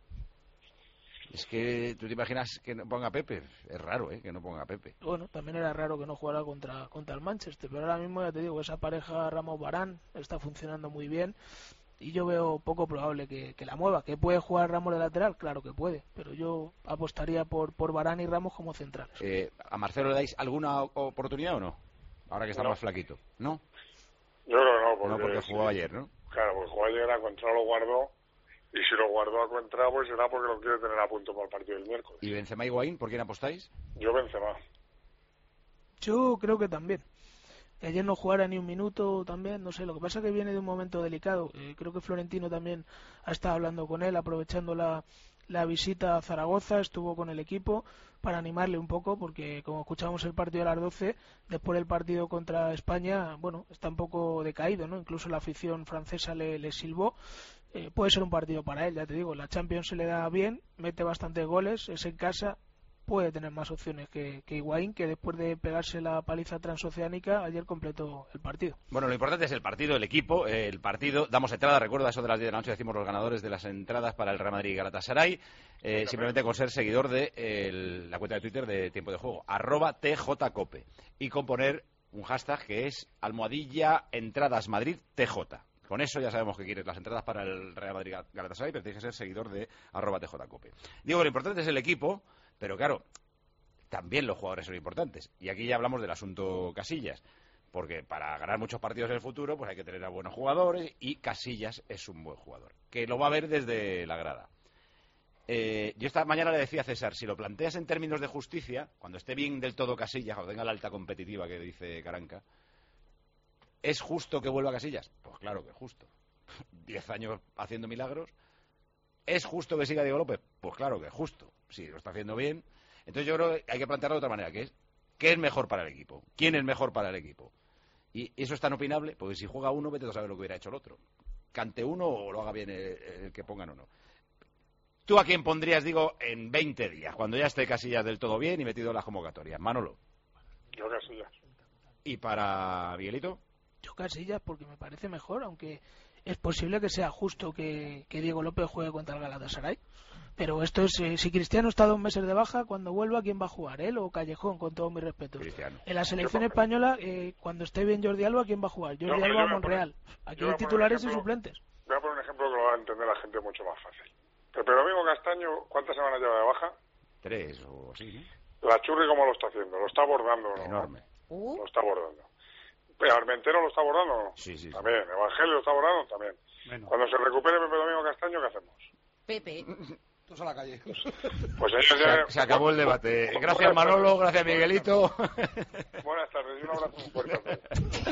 [SPEAKER 2] Es que tú te imaginas que no ponga a Pepe. Es raro, ¿eh? Que no ponga a Pepe.
[SPEAKER 12] Bueno, también era raro que no jugara contra, contra el Manchester, pero ahora mismo ya te digo, esa pareja Ramos-Varane está funcionando muy bien y yo veo poco probable que, que la mueva. ¿Que puede jugar Ramos de lateral? Claro que puede, pero yo apostaría por, por Varane y Ramos como centrales.
[SPEAKER 2] Eh, ¿A Marcelo le dais alguna oportunidad o no? Ahora que está
[SPEAKER 11] No.
[SPEAKER 2] más flaquito. ¿No?
[SPEAKER 11] Yo creo que no, porque,
[SPEAKER 2] No, porque
[SPEAKER 11] sí,
[SPEAKER 2] jugó ayer, ¿no?
[SPEAKER 11] Claro, porque jugó ayer, a Contrao lo guardó, y si lo guardó a Contrao, pues será porque lo quiere tener a punto para el partido del miércoles.
[SPEAKER 2] ¿Y Benzema y Higuaín, por quién apostáis?
[SPEAKER 11] Yo Benzema.
[SPEAKER 12] Yo creo que también. Que ayer no jugara ni un minuto también, no sé, lo que pasa es que viene de un momento delicado. Eh, creo que Florentino también ha estado hablando con él, aprovechando la, la visita a Zaragoza, estuvo con el equipo para animarle un poco, porque como escuchamos el partido a las doce, después del partido contra España, bueno, está un poco decaído, ¿no? Incluso la afición francesa le, le silbó. Eh, puede ser un partido para él, ya te digo, la Champions se le da bien, mete bastantes goles, es en casa, puede tener más opciones que, que Higuaín, que después de pegarse la paliza transoceánica, ayer completó el partido.
[SPEAKER 2] Bueno, lo importante es el partido, el equipo, eh, el partido. Damos entrada, recuerda, eso de las diez de la noche decimos los ganadores de las entradas para el Real Madrid y Galatasaray, eh, simplemente con ser seguidor de eh, la cuenta de Twitter de Tiempo de Juego, arroba tjcope, y con poner un hashtag que es almohadilla entradas Madrid tj. Con eso ya sabemos que quieres las entradas para el Real Madrid Galatasaray, pero tienes que ser seguidor de arroba tjcope. Digo, lo importante es el equipo. Pero claro, también los jugadores son importantes. Y aquí ya hablamos del asunto Casillas. Porque para ganar muchos partidos en el futuro, pues hay que tener a buenos jugadores. Y Casillas es un buen jugador. Que lo va a ver desde la grada. Eh, yo esta mañana le decía a César, si lo planteas en términos de justicia, cuando esté bien del todo Casillas, cuando tenga la alta competitiva que dice Caranca, ¿es justo que vuelva Casillas? Pues claro que es justo. Diez años haciendo milagros. ¿Es justo que siga Diego López? Pues claro que es justo. Si lo está haciendo bien. Entonces yo creo que hay que plantearlo de otra manera, que es ¿qué es mejor para el equipo? ¿Quién es mejor para el equipo? Y eso es tan opinable, porque si juega uno, vete a saber lo que hubiera hecho el otro. Cante uno o lo haga bien el, el que pongan uno. ¿Tú a quién pondrías, digo, en veinte días, cuando ya esté Casillas del todo bien y metido en las convocatorias? Manolo.
[SPEAKER 11] Yo Casillas.
[SPEAKER 2] ¿Y para Miguelito?
[SPEAKER 12] Yo Casillas, porque me parece mejor, aunque es posible que sea justo que, que Diego López juegue contra el Galatasaray. Pero esto es, eh, si Cristiano está dos meses de baja, cuando vuelva, ¿quién va a jugar? ¿Él o Callejón? Con todos mis respetos.
[SPEAKER 2] Cristiano.
[SPEAKER 12] En la selección española, eh, cuando esté bien Jordi Alba, ¿quién va a jugar? Jordi
[SPEAKER 11] yo,
[SPEAKER 12] Alba
[SPEAKER 11] o
[SPEAKER 12] Monreal. Aquí hay titulares y suplentes.
[SPEAKER 11] Voy a poner un ejemplo que lo va a entender la gente mucho más fácil. Pero, pero amigo Castaño, ¿cuántas semanas lleva de baja?
[SPEAKER 2] Tres o así, ¿no?
[SPEAKER 11] La Churri, ¿cómo lo está haciendo? ¿Lo está abordando o no?
[SPEAKER 2] Enorme.
[SPEAKER 11] Uh. Lo está abordando. ¿Pero Armentero lo está abordando o no?
[SPEAKER 2] Sí, sí, sí.
[SPEAKER 11] También. ¿Evangelio lo está abordando? También. Bueno. Cuando se recupere Pepe Domingo Castaño, ¿qué hacemos?
[SPEAKER 3] Pepe.
[SPEAKER 6] A la calle.
[SPEAKER 11] Pues
[SPEAKER 2] se,
[SPEAKER 11] ya...
[SPEAKER 2] se acabó el debate. Gracias Manolo, gracias Miguelito.
[SPEAKER 11] Buenas tardes y un abrazo muy fuerte.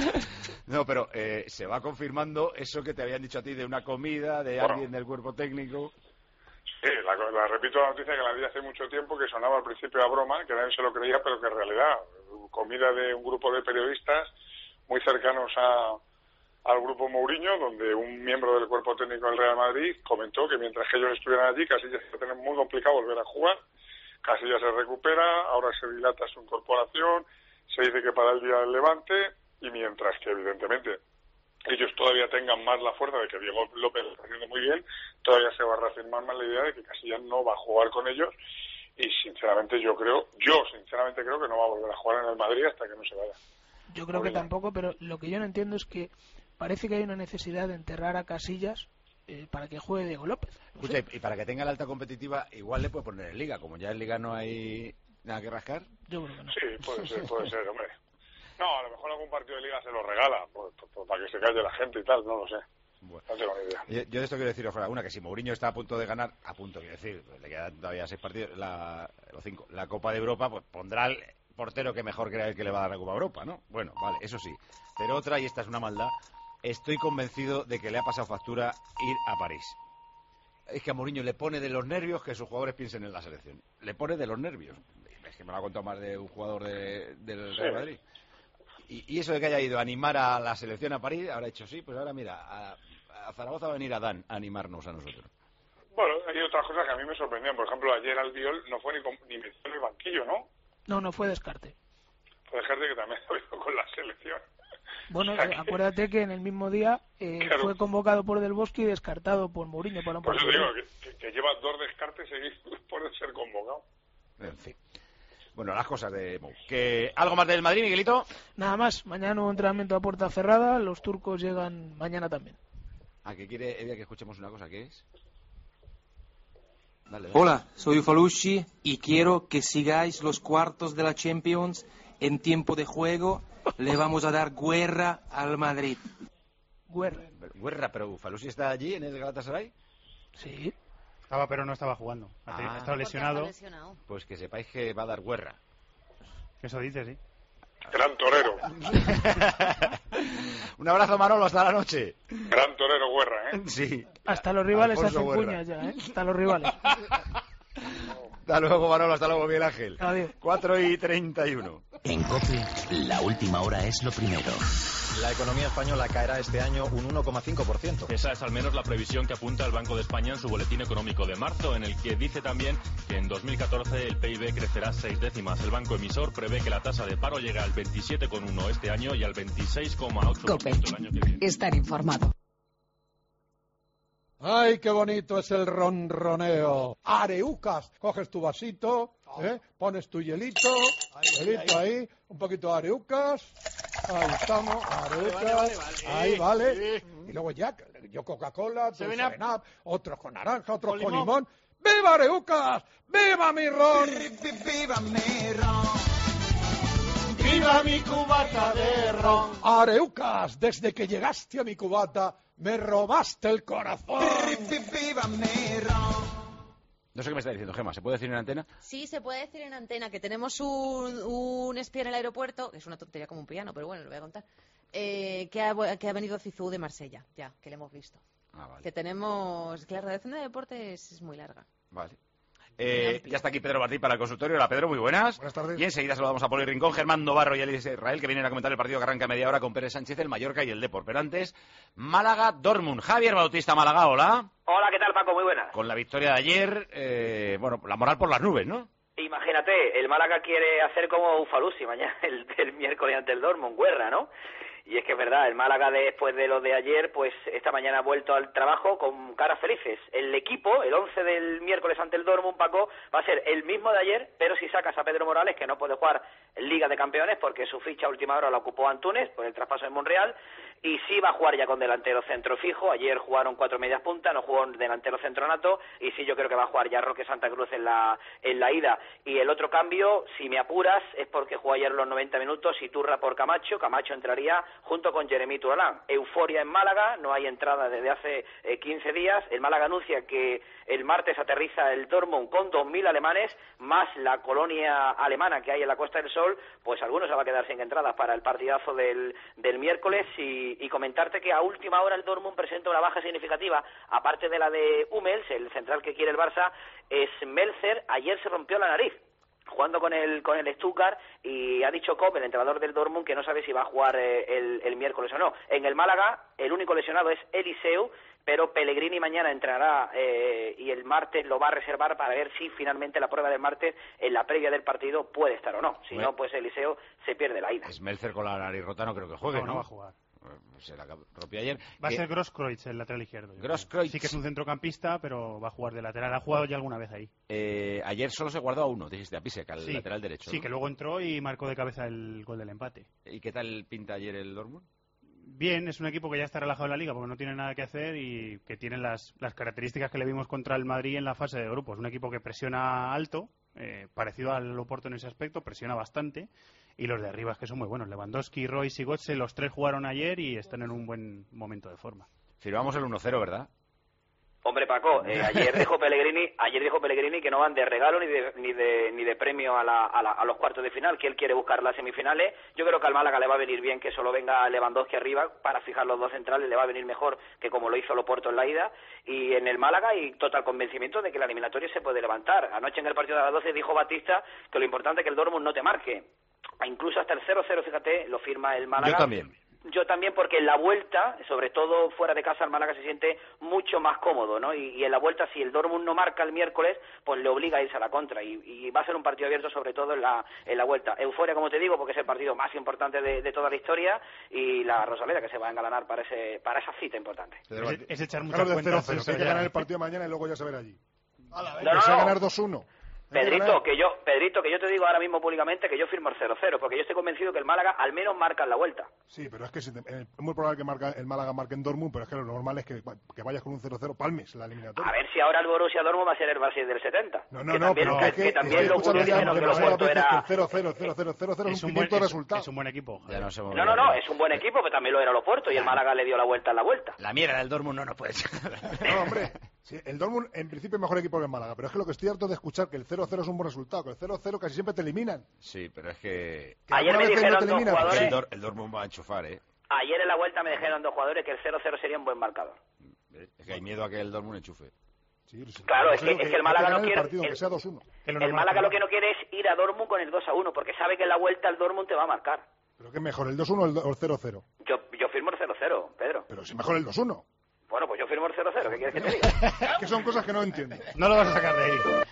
[SPEAKER 2] No, pero eh, se va confirmando eso que te habían dicho a ti de una comida, de bueno, alguien del cuerpo técnico.
[SPEAKER 11] Sí, la, la repito la noticia que la di hace mucho tiempo, que sonaba al principio a broma, que nadie se lo creía, pero que en realidad, comida de un grupo de periodistas muy cercanos a al grupo Mourinho, donde un miembro del cuerpo técnico del Real Madrid comentó que mientras que ellos estuvieran allí, Casillas se tener muy complicado volver a jugar. Casillas se recupera, ahora se dilata su incorporación, se dice que para el día del Levante, y mientras que evidentemente ellos todavía tengan más la fuerza de que Diego López lo está haciendo muy bien, todavía se va a reafirmar más la idea de que Casillas no va a jugar con ellos, y sinceramente yo creo, yo sinceramente creo que no va a volver a jugar en el Madrid hasta que no se vaya.
[SPEAKER 12] Yo creo que tampoco, pero lo que yo no entiendo es que parece que hay una necesidad de enterrar a Casillas eh, para que juegue Diego López. No
[SPEAKER 2] Escucha,
[SPEAKER 12] sé.
[SPEAKER 2] y para que tenga la alta competitiva, igual le puede poner en Liga. Como ya en Liga no hay nada que rascar.
[SPEAKER 12] Yo creo que no.
[SPEAKER 11] Sí, puede ser, puede ser, hombre. No, a lo mejor algún partido de Liga se lo regala, pues, pues, pues, para que se calle la gente y tal, no lo sé. Bueno. No tengo ni idea.
[SPEAKER 2] Yo, yo de esto quiero decir, ojalá, una, que si Mourinho está a punto de ganar, a punto, quiero decir, le quedan todavía seis partidos, la, los cinco, la Copa de Europa, pues pondrá el portero que mejor crea que le va a dar la Copa de Europa, ¿no? Bueno, vale, eso sí. Pero otra, y esta es una maldad, estoy convencido de que le ha pasado factura ir a París. Es que a Mourinho le pone de los nervios que sus jugadores piensen en la selección. Le pone de los nervios. Es que me lo ha contado más de un jugador de, del Real Madrid. Y, y eso de que haya ido a animar a la selección a París, habrá hecho sí, pues ahora mira, a, a Zaragoza va a venir a Dan a animarnos a nosotros.
[SPEAKER 11] Bueno, hay otras cosas que a mí me sorprendían. Por ejemplo, ayer Albiol no fue ni, con, ni metido en el banquillo, ¿no?
[SPEAKER 12] No, no fue descarte.
[SPEAKER 11] Fue descarte que también ha ido con la selección.
[SPEAKER 12] Bueno, o sea, que... acuérdate que en el mismo día eh, claro. fue convocado por Del Bosque y descartado por Mourinho para un
[SPEAKER 11] por
[SPEAKER 12] partido.
[SPEAKER 11] Eso digo, que, que, que lleva dos descartes seguidos por ser convocado.
[SPEAKER 2] En fin. Bueno, las cosas de Mou. ¿Que ¿Algo más del Madrid, Miguelito?
[SPEAKER 12] Nada más. Mañana nuevo entrenamiento a puerta cerrada. Los turcos llegan mañana también.
[SPEAKER 2] ¿A qué quiere Elia que escuchemos una cosa? ¿Qué es? Dale, dale.
[SPEAKER 13] Hola, soy Falucci y quiero que sigáis los cuartos de la Champions en tiempo de juego. Le vamos a dar guerra al Madrid.
[SPEAKER 12] Guerra.
[SPEAKER 2] Guerra, pero Falucci está allí en el Galatasaray.
[SPEAKER 12] Sí.
[SPEAKER 4] Estaba, pero no estaba jugando.
[SPEAKER 2] Ah,
[SPEAKER 4] estaba lesionado.
[SPEAKER 3] lesionado.
[SPEAKER 2] Pues que sepáis que va a dar guerra.
[SPEAKER 4] Eso dice, sí.
[SPEAKER 11] Gran torero.
[SPEAKER 2] Un abrazo, Manolo, hasta la noche.
[SPEAKER 11] Gran torero Guerra, ¿eh?
[SPEAKER 2] Sí.
[SPEAKER 12] Hasta los rivales
[SPEAKER 2] Alfonso
[SPEAKER 12] hacen
[SPEAKER 2] Guerra.
[SPEAKER 12] cuñas ya, ¿eh? Hasta los rivales.
[SPEAKER 2] Hasta luego, Manolo, hasta luego, Miguel Ángel.
[SPEAKER 12] Adiós.
[SPEAKER 2] cuatro y treinta y uno.
[SPEAKER 14] En COPE, la última hora es lo primero.
[SPEAKER 15] La economía española caerá este año un uno coma cinco por ciento.
[SPEAKER 16] Esa es al menos la previsión que apunta el Banco de España en su boletín económico de marzo, en el que dice también que en dos mil catorce el P I B crecerá seis décimas. El banco emisor prevé que la tasa de paro llegue al veintisiete coma uno este año y al veintiséis coma ocho por ciento el año que viene.
[SPEAKER 5] Estar informado.
[SPEAKER 1] ¡Ay, qué bonito es el ronroneo! Areucas, coges tu vasito, ¿eh? Pones tu hielito, hielito ahí, un poquito de areucas, ahí estamos, areucas,
[SPEAKER 17] Vale, vale, vale,
[SPEAKER 1] ahí
[SPEAKER 17] vale.
[SPEAKER 1] vale, y luego ya, yo Coca-Cola, tú
[SPEAKER 17] Seven Up.
[SPEAKER 1] Seven Up, otros con naranja, otros
[SPEAKER 17] Con
[SPEAKER 1] con
[SPEAKER 17] limón.
[SPEAKER 1] limón. ¡Viva Areucas! ¡Viva mi ron!
[SPEAKER 17] ¡Viva mi ron! ¡Viva mi cubata de ron!
[SPEAKER 1] Areucas, desde que llegaste a mi cubata, me robaste el corazón.
[SPEAKER 17] ¡Viva mi ron!
[SPEAKER 2] No sé qué me está diciendo, Gemma. ¿Se puede decir en antena?
[SPEAKER 3] Sí, se puede decir en antena que tenemos un, un espía en el aeropuerto, que es una tontería como un piano, pero bueno, lo voy a contar, eh, que, ha, que ha venido Zizou de Marsella, ya, que le hemos visto.
[SPEAKER 2] Ah, vale.
[SPEAKER 3] Que tenemos... que la redacción de deportes es muy larga.
[SPEAKER 2] Vale. Eh, ya está aquí Pedro Martín para el consultorio. Hola, Pedro, muy buenas.
[SPEAKER 6] Buenas tardes.
[SPEAKER 2] Y enseguida saludamos a Poli Rincón, Germán Novarro y Elise Israel, que vienen a comentar el partido que arranca a media hora con Pérez Sánchez, el Mallorca y el Depor. Pero antes, Málaga-Dortmund. Javier Bautista, Málaga, hola.
[SPEAKER 18] Hola, ¿qué tal, Paco? Muy buenas.
[SPEAKER 2] Con la victoria de ayer, eh, bueno, la moral por las nubes, ¿no?
[SPEAKER 18] Imagínate, el Málaga quiere hacer como Ufalusi mañana, el, el miércoles ante el Dortmund, Guerra, ¿no? Y es que es verdad, el Málaga después de lo de ayer, pues esta mañana ha vuelto al trabajo con caras felices. El equipo, el once del miércoles ante el Dortmund, Paco, va a ser el mismo de ayer, pero si sacas a Pedro Morales, que no puede jugar en Liga de Campeones porque su ficha a última hora la ocupó Antunes por el traspaso en Monreal, y sí va a jugar ya con delantero centro fijo. Ayer jugaron cuatro medias puntas, no jugó un delantero centro nato, y sí yo creo que va a jugar ya Roque Santa Cruz en la en la ida. Y el otro cambio, si me apuras, es porque jugó ayer los noventa minutos y Turra por Camacho. Camacho entraría junto con Jeremy Touralán. Euforia en Málaga, no hay entrada desde hace eh, quince días. El Málaga anuncia que el martes aterriza el Dortmund con dos mil alemanes, más la colonia alemana que hay en la Costa del Sol. Pues algunos se va a quedar sin entradas para el partidazo del, del miércoles. Y Y, y comentarte que a última hora el Dortmund presenta una baja significativa, aparte de la de Hummels, el central que quiere el Barça, es Melzer. Ayer se rompió la nariz jugando con el con el Stuttgart, y ha dicho Kopp, el entrenador del Dortmund, que no sabe si va a jugar eh, el, el miércoles o no. En el Málaga, el único lesionado es Eliseu, pero Pellegrini mañana entrenará eh, y el martes lo va a reservar para ver si finalmente la prueba del martes, en la previa del partido, puede estar o no. Si
[SPEAKER 2] Bueno.
[SPEAKER 18] no, pues Eliseu se pierde la ida.
[SPEAKER 2] Es Melzer con la nariz rota, no creo que juegue,
[SPEAKER 4] No,
[SPEAKER 2] ¿no?
[SPEAKER 4] no va a jugar.
[SPEAKER 2] Se la rompió ayer.
[SPEAKER 4] Va a
[SPEAKER 2] Que-
[SPEAKER 4] ser Grosskreutz, el lateral izquierdo. yo
[SPEAKER 2] Grosskreutz.
[SPEAKER 4] creo. Sí que es un centrocampista, pero va a jugar de lateral. Ha jugado ya alguna vez ahí.
[SPEAKER 2] Eh, ayer solo se guardó a uno, dijiste, a Pisek, al
[SPEAKER 4] Sí.
[SPEAKER 2] lateral derecho.
[SPEAKER 4] Sí,
[SPEAKER 2] ¿no?
[SPEAKER 4] que luego entró y marcó de cabeza el gol del empate.
[SPEAKER 2] ¿Y qué tal pinta ayer el Dortmund?
[SPEAKER 4] Bien, es un equipo que ya está relajado en la liga porque no tiene nada que hacer y que tiene las, las características que le vimos contra el Madrid en la fase de grupos. Un equipo que presiona alto, eh, parecido al Oporto en ese aspecto, presiona bastante, y los de arriba es que son muy buenos. Lewandowski, Royce y Götze, los tres jugaron ayer y están en un buen momento de forma.
[SPEAKER 2] Firmamos el uno cero, ¿verdad?
[SPEAKER 18] Hombre, Paco, eh, ayer dijo Pellegrini, ayer dijo Pellegrini que no van de regalo ni de ni de, ni de premio a, la, a, la, a los cuartos de final, que él quiere buscar las semifinales. Yo creo que al Málaga le va a venir bien que solo venga Lewandowski arriba para fijar los dos centrales, le va a venir mejor que como lo hizo el Oporto en la ida. Y en el Málaga hay total convencimiento de que la eliminatoria se puede levantar. Anoche en el partido de las doce dijo Batista que lo importante es que el Dortmund no te marque. Incluso hasta el cero cero, fíjate, lo firma el Málaga.
[SPEAKER 2] Yo también.
[SPEAKER 18] Yo también, porque en la vuelta, sobre todo fuera de casa, el Málaga se siente mucho más cómodo, ¿no? Y, y en la vuelta, si el Dortmund no marca el miércoles, pues le obliga a irse a la contra. Y, y va a ser un partido abierto, sobre todo en la, en la vuelta. Euforia, como te digo, porque es el partido más importante de, de toda la historia, y la Rosaleda, que se va a engalanar para, ese, para esa cita importante.
[SPEAKER 4] Es, es echar muchas
[SPEAKER 6] Claro, de
[SPEAKER 4] cuentas.
[SPEAKER 6] cero cero, que hay que ganar el partido mañana y luego ya se verá allí.
[SPEAKER 18] No, no,
[SPEAKER 6] Empecé a
[SPEAKER 18] no.
[SPEAKER 6] ganar dos uno.
[SPEAKER 18] Pedrito, que yo, Pedrito, que yo te digo ahora mismo públicamente que yo firmo el cero cero, porque yo estoy convencido que el Málaga al menos marca en la vuelta.
[SPEAKER 6] Sí, pero es que si te- eh, es muy probable que marca, el Málaga marque en Dortmund, pero es que lo normal es que, que vayas con un cero cero, palmes la eliminatoria.
[SPEAKER 18] A ver si ahora el Borussia Dortmund va a ser el Brasil del setenta.
[SPEAKER 6] No, no,
[SPEAKER 18] que
[SPEAKER 6] no,
[SPEAKER 18] también,
[SPEAKER 6] pero
[SPEAKER 18] que,
[SPEAKER 6] es que,
[SPEAKER 18] que también
[SPEAKER 6] es que
[SPEAKER 18] los
[SPEAKER 6] escúchame
[SPEAKER 18] gurús
[SPEAKER 6] ya
[SPEAKER 18] dijeron que lo
[SPEAKER 6] demasiadas
[SPEAKER 18] opuesto
[SPEAKER 6] veces
[SPEAKER 18] era...
[SPEAKER 6] que el cero cero, cero cero, cero cero es un pimiento de resultado.
[SPEAKER 4] Es un buen equipo.
[SPEAKER 2] Ya no, somos
[SPEAKER 18] No, no, no, es un buen equipo, pero también lo era el Oporto y el Málaga le dio la vuelta en la vuelta.
[SPEAKER 2] La mierda del Dortmund no nos puede ser.
[SPEAKER 6] No, hombre,
[SPEAKER 19] Sí, el Dortmund en principio es mejor equipo que el Málaga, pero es que lo que estoy harto de escuchar que el cero cero es un buen resultado, que el cero cero casi siempre te eliminan.
[SPEAKER 2] Sí, pero es que...
[SPEAKER 18] que Ayer me dijeron dos jugadores...
[SPEAKER 2] El, Dor, el Dortmund va a enchufar, ¿eh?
[SPEAKER 18] Ayer en la vuelta me dijeron dos jugadores que el cero cero sería un buen marcador.
[SPEAKER 2] Es que hay miedo a que el Dortmund enchufe.
[SPEAKER 19] Sí, sí.
[SPEAKER 18] Claro, es que, es que el Málaga no quiere...
[SPEAKER 19] Partido,
[SPEAKER 18] el,
[SPEAKER 19] sea dos uno.
[SPEAKER 18] el, el Málaga lo que no quiere es ir a Dortmund con el dos a uno, porque sabe que en la vuelta el Dortmund te va a marcar.
[SPEAKER 19] ¿Pero qué es mejor, el dos uno o el cero cero?
[SPEAKER 18] Yo, yo firmo el cero cero, Pedro.
[SPEAKER 19] Pero si mejor el dos uno.
[SPEAKER 18] Bueno, pues yo firmo el cero cero, ¿qué quieres que te diga?
[SPEAKER 19] Que son cosas que no entiendo.
[SPEAKER 4] No lo vas a sacar de ahí.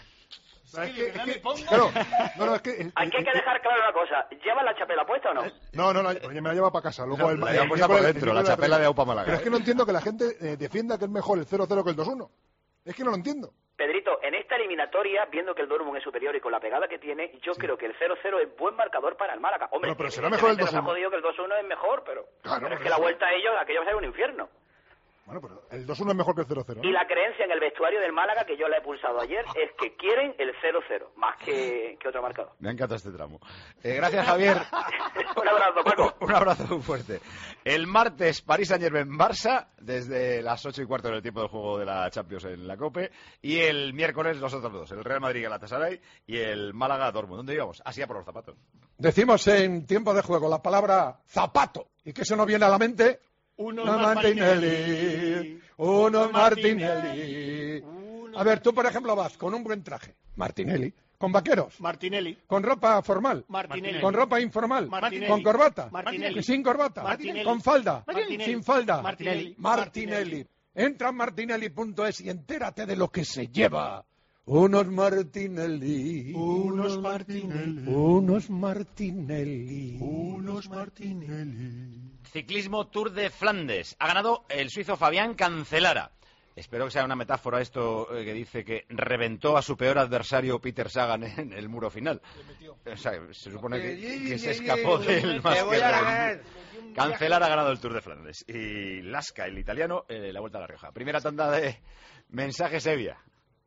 [SPEAKER 19] Es que, es que, claro, no, no, es que, el,
[SPEAKER 18] hay que, el, que dejar claro una cosa. ¿Llevas la chapela puesta o no?
[SPEAKER 19] No, no, no, oye, me la lleva para casa. Luego el,
[SPEAKER 2] la lleva puesta por dentro, la chapela de Aupa Málaga.
[SPEAKER 19] Pero es que no entiendo que la gente eh, defienda que es mejor el cero cero que el dos uno. Es que no lo entiendo.
[SPEAKER 18] Pedrito, en esta eliminatoria, viendo que el Dortmund es superior y con la pegada que tiene, yo sí. creo que el cero cero es buen marcador para el Málaga. Hombre,
[SPEAKER 19] no, pero será mejor el dos uno.
[SPEAKER 18] Nos ha jodido que el dos uno es mejor, pero,
[SPEAKER 19] claro,
[SPEAKER 18] pero es que la vuelta a ellos, aquello va a ser un infierno.
[SPEAKER 19] Bueno, pero el dos uno es mejor que el cero cero, ¿no?
[SPEAKER 18] Y la creencia en el vestuario del Málaga, que yo la he pulsado ayer, es que quieren el cero cero, más que, que otro marcador.
[SPEAKER 2] Me encanta este tramo. Eh, gracias, Javier.
[SPEAKER 18] Un abrazo, Paco.
[SPEAKER 2] Un abrazo muy fuerte. El martes, París Saint-Germain-Barça, desde las ocho y cuarto del tiempo de juego de la Champions en la COPE. Y el miércoles, los otros dos, el Real Madrid-Galatasaray y el Málaga-Dortmund. ¿Dónde íbamos? Así a por los zapatos.
[SPEAKER 1] Decimos en tiempo de juego la palabra zapato. ¿Y qué se nos viene a la mente?
[SPEAKER 20] Unos
[SPEAKER 1] Martinelli, unos Martinelli. A ver, tú por ejemplo vas con un buen traje, Martinelli, con vaqueros,
[SPEAKER 20] Martinelli,
[SPEAKER 1] con ropa formal,
[SPEAKER 20] Martinelli,
[SPEAKER 1] con ropa informal,
[SPEAKER 20] Martinelli,
[SPEAKER 1] con corbata,
[SPEAKER 20] Martinelli,
[SPEAKER 1] sin corbata,
[SPEAKER 20] Martinelli,
[SPEAKER 1] con falda,
[SPEAKER 20] Martinelli,
[SPEAKER 1] sin falda,
[SPEAKER 20] Martinelli,
[SPEAKER 1] Martinelli. Entra en martinelli punto es y entérate de lo que se lleva. Unos Martinelli,
[SPEAKER 20] unos Martinelli,
[SPEAKER 1] unos Martinelli,
[SPEAKER 20] unos Martinelli.
[SPEAKER 2] Ciclismo Tour de Flandes. Ha ganado el suizo Fabián Cancellara. Espero que sea una metáfora esto eh, que dice que reventó a su peor adversario Peter Sagan en el muro final. O sea, se supone que, que se escapó del más que Cancellara ha ganado el Tour de Flandes. Y Lasca, el italiano, eh, la Vuelta a La Rioja. Primera tanda de mensajes Evia.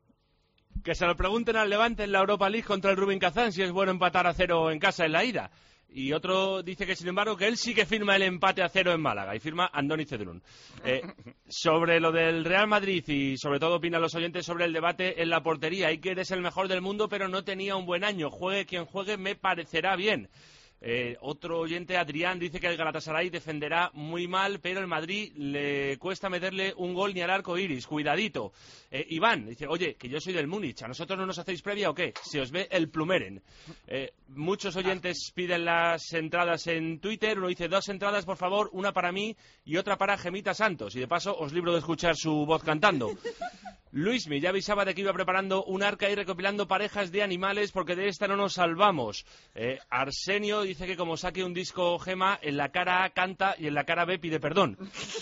[SPEAKER 21] Que se lo pregunten al Levante en la Europa League contra el Rubin Kazán si es bueno empatar a cero en casa en la ida. Y otro dice que, sin embargo, que él sí que firma el empate a cero en Málaga. Y firma Andoni Cedrún. Eh, sobre lo del Real Madrid y, sobre todo, opinan los oyentes sobre el debate en la portería. Iker es el mejor del mundo, pero no tenía un buen año. Juegue quien juegue, me parecerá bien. Eh, otro oyente, Adrián, dice que el Galatasaray defenderá muy mal, pero el Madrid le cuesta meterle un gol ni al arco iris. Cuidadito. Eh, Iván dice, oye, que yo soy del Múnich, ¿a nosotros no nos hacéis previa o qué? Se os ve el plumeren. Eh, muchos oyentes piden las entradas en Twitter. Uno dice, dos entradas, por favor, una para mí y otra para Gemita Santos. Y de paso os libro de escuchar su voz cantando. Luismi ya avisaba de que iba preparando un arca y recopilando parejas de animales porque de esta no nos salvamos. Eh, Arsenio dice que como saque un disco Gema, en la cara A canta y en la cara B pide perdón.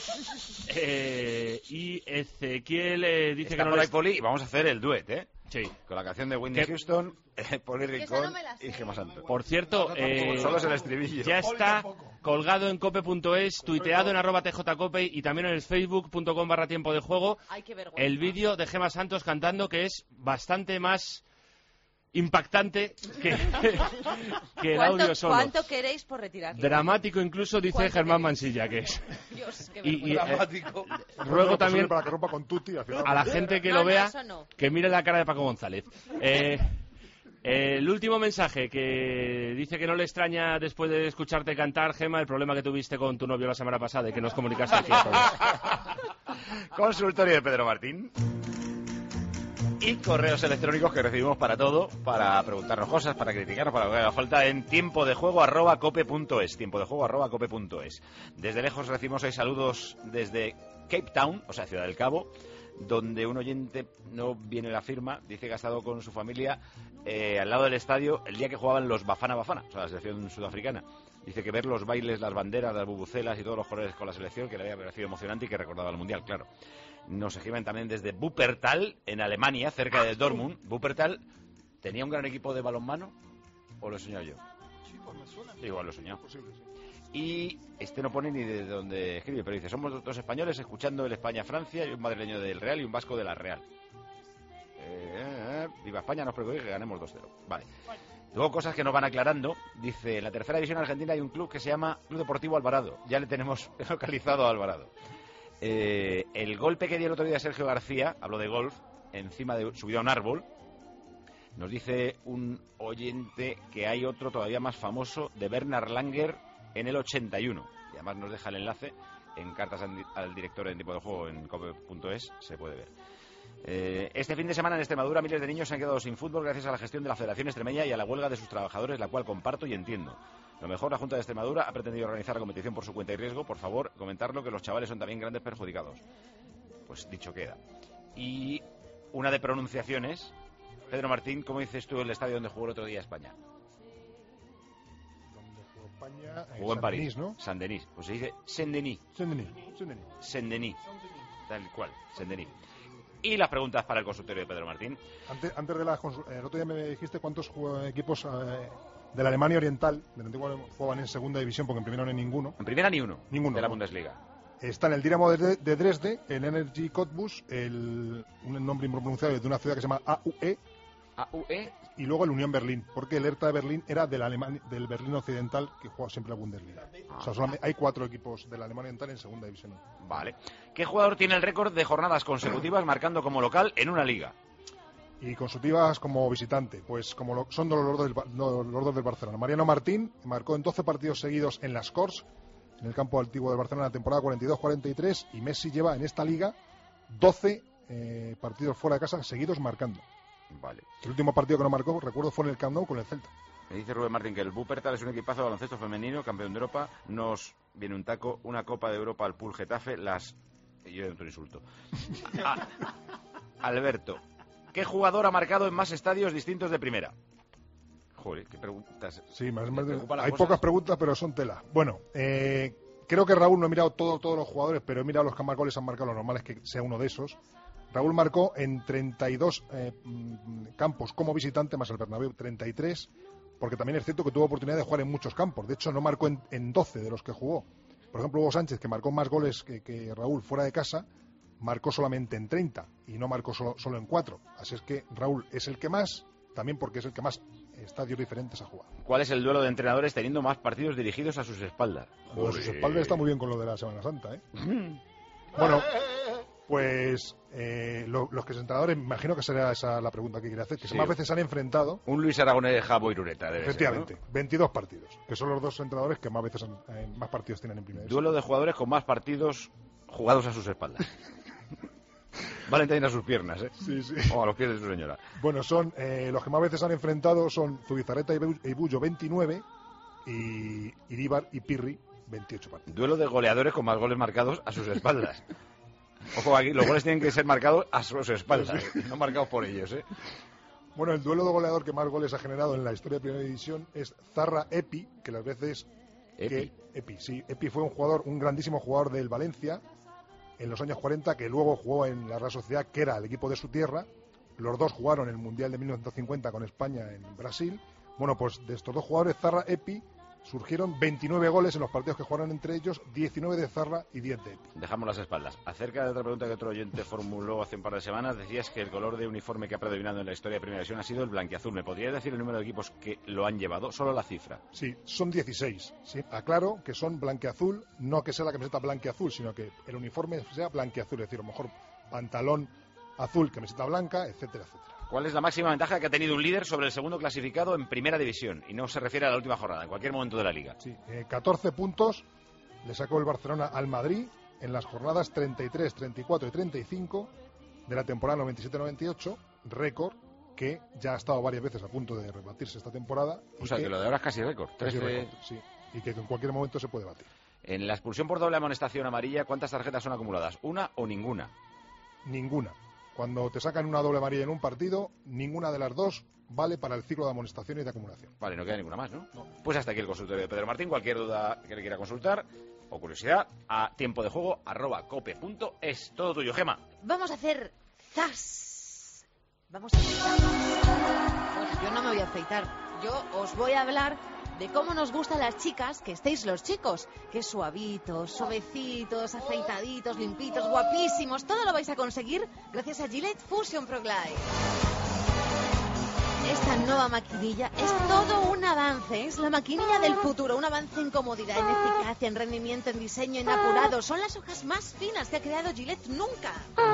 [SPEAKER 21] Eh, y Ezequiel eh, dice
[SPEAKER 2] Está
[SPEAKER 21] que no
[SPEAKER 2] por
[SPEAKER 21] les...
[SPEAKER 2] ahí Poli y vamos a hacer el duet, ¿eh?
[SPEAKER 21] Sí.
[SPEAKER 2] Con la canción de Whitney
[SPEAKER 21] ¿Qué?
[SPEAKER 2] Houston, eh, Poli Rincón no y Gema Santos.
[SPEAKER 21] Por cierto, eh,
[SPEAKER 2] solo es el estribillo.
[SPEAKER 21] Ya está colgado en cope punto es, tuiteado en arroba tjcope y también en el facebook punto com barra tiempo de juego.
[SPEAKER 3] Ay, qué vergüenza.
[SPEAKER 21] El vídeo de Gema Santos cantando, que es bastante más impactante que, que el audio solo.
[SPEAKER 3] ¿Cuánto queréis por retirar?
[SPEAKER 21] Dramático incluso, dice Germán Mansilla, que es.
[SPEAKER 3] Dios, qué
[SPEAKER 21] y, y, eh,
[SPEAKER 19] dramático.
[SPEAKER 21] ruego también
[SPEAKER 19] para que rompa con Tutti, al final.
[SPEAKER 21] a la gente que
[SPEAKER 3] no,
[SPEAKER 21] lo
[SPEAKER 3] no,
[SPEAKER 21] vea
[SPEAKER 3] eso no.
[SPEAKER 21] que mire la cara de Paco González. Eh, el último mensaje que dice que no le extraña después de escucharte cantar, Gema, el problema que tuviste con tu novio la semana pasada y que nos comunicaste aquí a todos.
[SPEAKER 2] Consultorio de Pedro Martín. Y correos electrónicos que recibimos para todo, para preguntarnos cosas, para criticarnos, para lo que haga falta en tiempo de juego arroba cope punto es, tiempo de juego arroba cope punto es. Desde lejos recibimos hoy saludos desde Cape Town, o sea, Ciudad del Cabo, donde un oyente, no viene la firma, dice que ha estado con su familia eh, al lado del estadio el día que jugaban los Bafana Bafana, o sea, la selección sudafricana. Dice que ver los bailes, las banderas, las bubucelas y todos los colores con la selección, que le había parecido emocionante y que recordaba el Mundial, claro. Nos escriben también desde Wuppertal, en Alemania, cerca de Dortmund. Wuppertal, ¿tenía un gran equipo de balonmano? ¿O lo he soñado yo?
[SPEAKER 19] Sí, pues me suena.
[SPEAKER 2] Igual lo he soñado.
[SPEAKER 19] Posible, sí.
[SPEAKER 2] Y este no pone ni de dónde escribe, pero dice, somos dos españoles escuchando el España-Francia y un madrileño del Real y un vasco de la Real. Eh, eh, viva España, nos preocupe que ganemos dos cero. Vale. Luego cosas que nos van aclarando. Dice, en la tercera división argentina hay un club que se llama Club Deportivo Alvarado. Ya le tenemos localizado a Alvarado. Eh, el golpe que dio el otro día Sergio García, habló de golf, encima de subido a un árbol. Nos dice un oyente que hay otro todavía más famoso de Bernard Langer en el ochenta y uno. Y además nos deja el enlace en cartas al, al director en tiempo de juego en cope punto es, se puede ver. Eh, este fin de semana en Extremadura miles de niños se han quedado sin fútbol gracias a la gestión de la Federación Extremeña y a la huelga de sus trabajadores, la cual comparto y entiendo. Lo mejor, la Junta de Extremadura ha pretendido organizar la competición por su cuenta y riesgo. Por favor, comentarlo, que los chavales son también grandes perjudicados. Pues dicho queda. Y una de pronunciaciones. Pedro Martín, ¿cómo dices tú el estadio donde jugó el otro día España?
[SPEAKER 19] Donde jugó España, eh,
[SPEAKER 2] jugó en París,
[SPEAKER 19] Saint-Denis, ¿no?
[SPEAKER 2] Saint-Denis. Pues se dice Saint-Denis.
[SPEAKER 19] Saint-Denis. Saint-Denis.
[SPEAKER 2] Saint-Denis. Tal cual, Saint-Denis. Y las preguntas para el consultorio de Pedro Martín.
[SPEAKER 19] Antes, antes de la consu- el otro día me dijiste cuántos jug- equipos eh, de la Alemania Oriental, del antiguo, jugaban en segunda división, porque en primera no hay ninguno.
[SPEAKER 2] En primera ni uno.
[SPEAKER 19] Ninguno.
[SPEAKER 2] De la
[SPEAKER 19] ¿no?
[SPEAKER 2] Bundesliga.
[SPEAKER 19] Están el Dinamo de, de Dresde, el Energy Cottbus, el, un nombre impronunciable de una ciudad que se llama A U E.
[SPEAKER 2] A U E.
[SPEAKER 19] Y luego el Unión Berlín, porque el Hertha de Berlín era del, Aleman- del Berlín Occidental, que juega siempre la Bundesliga.
[SPEAKER 2] Ah.
[SPEAKER 19] O sea, solamente hay cuatro equipos de la Alemania Oriental en segunda división.
[SPEAKER 2] Vale. ¿Qué jugador tiene el récord de jornadas consecutivas marcando como local en una liga?
[SPEAKER 19] Y consecutivas como visitante, pues como lo, son los dos, del, Ba- no, los dos del Barcelona. Mariano Martín marcó en doce partidos seguidos en las Corts, en el campo antiguo del Barcelona, en la temporada cuarenta y dos cuarenta y tres, y Messi lleva en esta liga doce eh, partidos fuera de casa seguidos marcando.
[SPEAKER 2] Vale.
[SPEAKER 19] El último partido que no marcó, recuerdo, fue en el Camp Nou con el Celta.
[SPEAKER 2] Me dice Rubén Martín que el Wuppertal es un equipazo de baloncesto femenino, campeón de Europa. Nos viene un taco, una Copa de Europa al Pool Getafe, las... Yo de otro insulto. Ah, Alberto, ¿qué jugador ha marcado en más estadios distintos de primera? Joder, qué preguntas.
[SPEAKER 19] Sí, más, más
[SPEAKER 2] ¿Te
[SPEAKER 19] de-
[SPEAKER 2] preocupan las
[SPEAKER 19] hay
[SPEAKER 2] cosas?
[SPEAKER 19] pocas preguntas, pero son tela. Bueno, eh, creo que Raúl, no he mirado todo, todos los jugadores, pero he mirado los que han marcado, les han marcado, lo normal es que sea uno de esos. Raúl marcó en treinta y dos eh, mm, campos como visitante, más el Bernabéu treinta y tres, porque también es cierto que tuvo oportunidad de jugar en muchos campos. De hecho, no marcó en, en doce de los que jugó. Por ejemplo, Hugo Sánchez, que marcó más goles que, que Raúl fuera de casa, marcó solamente en treinta y no marcó solo, solo en cuatro. Así es que Raúl es el que más, también porque es el que más estadios diferentes ha jugado.
[SPEAKER 2] ¿Cuál es el duelo de entrenadores teniendo más partidos dirigidos a sus espaldas?
[SPEAKER 19] Lo de sus espaldas está muy bien con lo de la Semana Santa, ¿eh? Bueno, pues eh, lo- los que son entrenadores, me imagino que será esa la pregunta que quiere hacer, que
[SPEAKER 2] Sí.
[SPEAKER 19] más veces han enfrentado.
[SPEAKER 2] Un Luis Aragonés Jabo Irureta, debe ser,
[SPEAKER 19] Efectivamente,
[SPEAKER 2] ¿no?
[SPEAKER 19] veintidós partidos, que son los dos entrenadores que más veces han- eh, más partidos tienen en primera división.
[SPEAKER 2] Duelo de jugadores con más partidos jugados a sus espaldas. Valen también a sus piernas, ¿eh?
[SPEAKER 19] Sí, sí.
[SPEAKER 2] O a los pies de su señora.
[SPEAKER 19] Bueno, son eh, los que más veces han enfrentado son Zubizarreta y Bu- y Bullo veintinueve y Iríbar y Pirri veintiocho partidos.
[SPEAKER 2] Duelo de goleadores con más goles marcados a sus espaldas. Ojo, aquí los goles tienen que ser marcados a sus espaldas,
[SPEAKER 19] Sí.
[SPEAKER 2] no marcados por ellos, ¿eh?
[SPEAKER 19] Bueno, el duelo de goleador que más goles ha generado en la historia de Primera División es Zarra-Epi, que las veces...
[SPEAKER 2] Epi.
[SPEAKER 19] Que, Epi, sí. Epi fue un jugador, un grandísimo jugador del Valencia en los años cuarenta, que luego jugó en la Real Sociedad, que era el equipo de su tierra. Los dos jugaron el Mundial de mil novecientos cincuenta con España en Brasil. Bueno, pues de estos dos jugadores, Zarra-Epi, surgieron veintinueve goles en los partidos que jugaron entre ellos, diecinueve de Zarra y diez de Epi.
[SPEAKER 2] Dejamos las espaldas. Acerca de otra pregunta que otro oyente formuló hace un par de semanas, decías que el color de uniforme que ha predominado en la historia de Primera División ha sido el blanquiazul. ¿Me podrías decir el número de equipos que lo han llevado? Solo la cifra.
[SPEAKER 19] Sí, son dieciséis. Sí. Aclaro que son blanqueazul, no que sea la camiseta blanqueazul, sino que el uniforme sea blanqueazul, es decir, a lo mejor pantalón azul, camiseta blanca, etcétera, etcétera.
[SPEAKER 2] ¿Cuál es la máxima ventaja que ha tenido un líder sobre el segundo clasificado en Primera División? Y no se refiere a la última jornada, en cualquier momento de la liga.
[SPEAKER 19] Sí, eh, catorce puntos le sacó el Barcelona al Madrid en las jornadas treinta y tres, treinta y cuatro y treinta y cinco de la temporada noventa y siete noventa y ocho, récord que ya ha estado varias veces a punto de rebatirse esta temporada.
[SPEAKER 2] O sea, que lo de ahora es casi récord.
[SPEAKER 19] Casi
[SPEAKER 2] trece.
[SPEAKER 19] récord, sí, y que en cualquier momento se puede batir.
[SPEAKER 2] En la expulsión por doble amonestación amarilla, ¿cuántas tarjetas son acumuladas? ¿Una o ninguna?
[SPEAKER 19] Ninguna. Cuando te sacan una doble amarilla en un partido, ninguna de las dos vale para el ciclo de amonestación y de acumulación.
[SPEAKER 2] Vale, no queda ninguna más, ¿no? Pues hasta aquí el consultorio de Pedro Martín. Cualquier duda que le quiera consultar o curiosidad, a tiempo de juego arroba cope punto es. Todo tuyo, Gema.
[SPEAKER 3] Vamos a hacer zas. Vamos a hacer zas. Bueno, yo no me voy a afeitar. Yo os voy a hablar de cómo nos gustan las chicas que estéis los chicos. Que suavitos, suavecitos, afeitaditos, limpitos, guapísimos. Todo lo vais a conseguir gracias a Gillette Fusion Pro Glide. esta nueva maquinilla es todo un avance. Es la maquinilla del futuro. Un avance en comodidad, en eficacia, en rendimiento, en diseño, en apurado. Son las hojas más finas que ha creado Gillette nunca.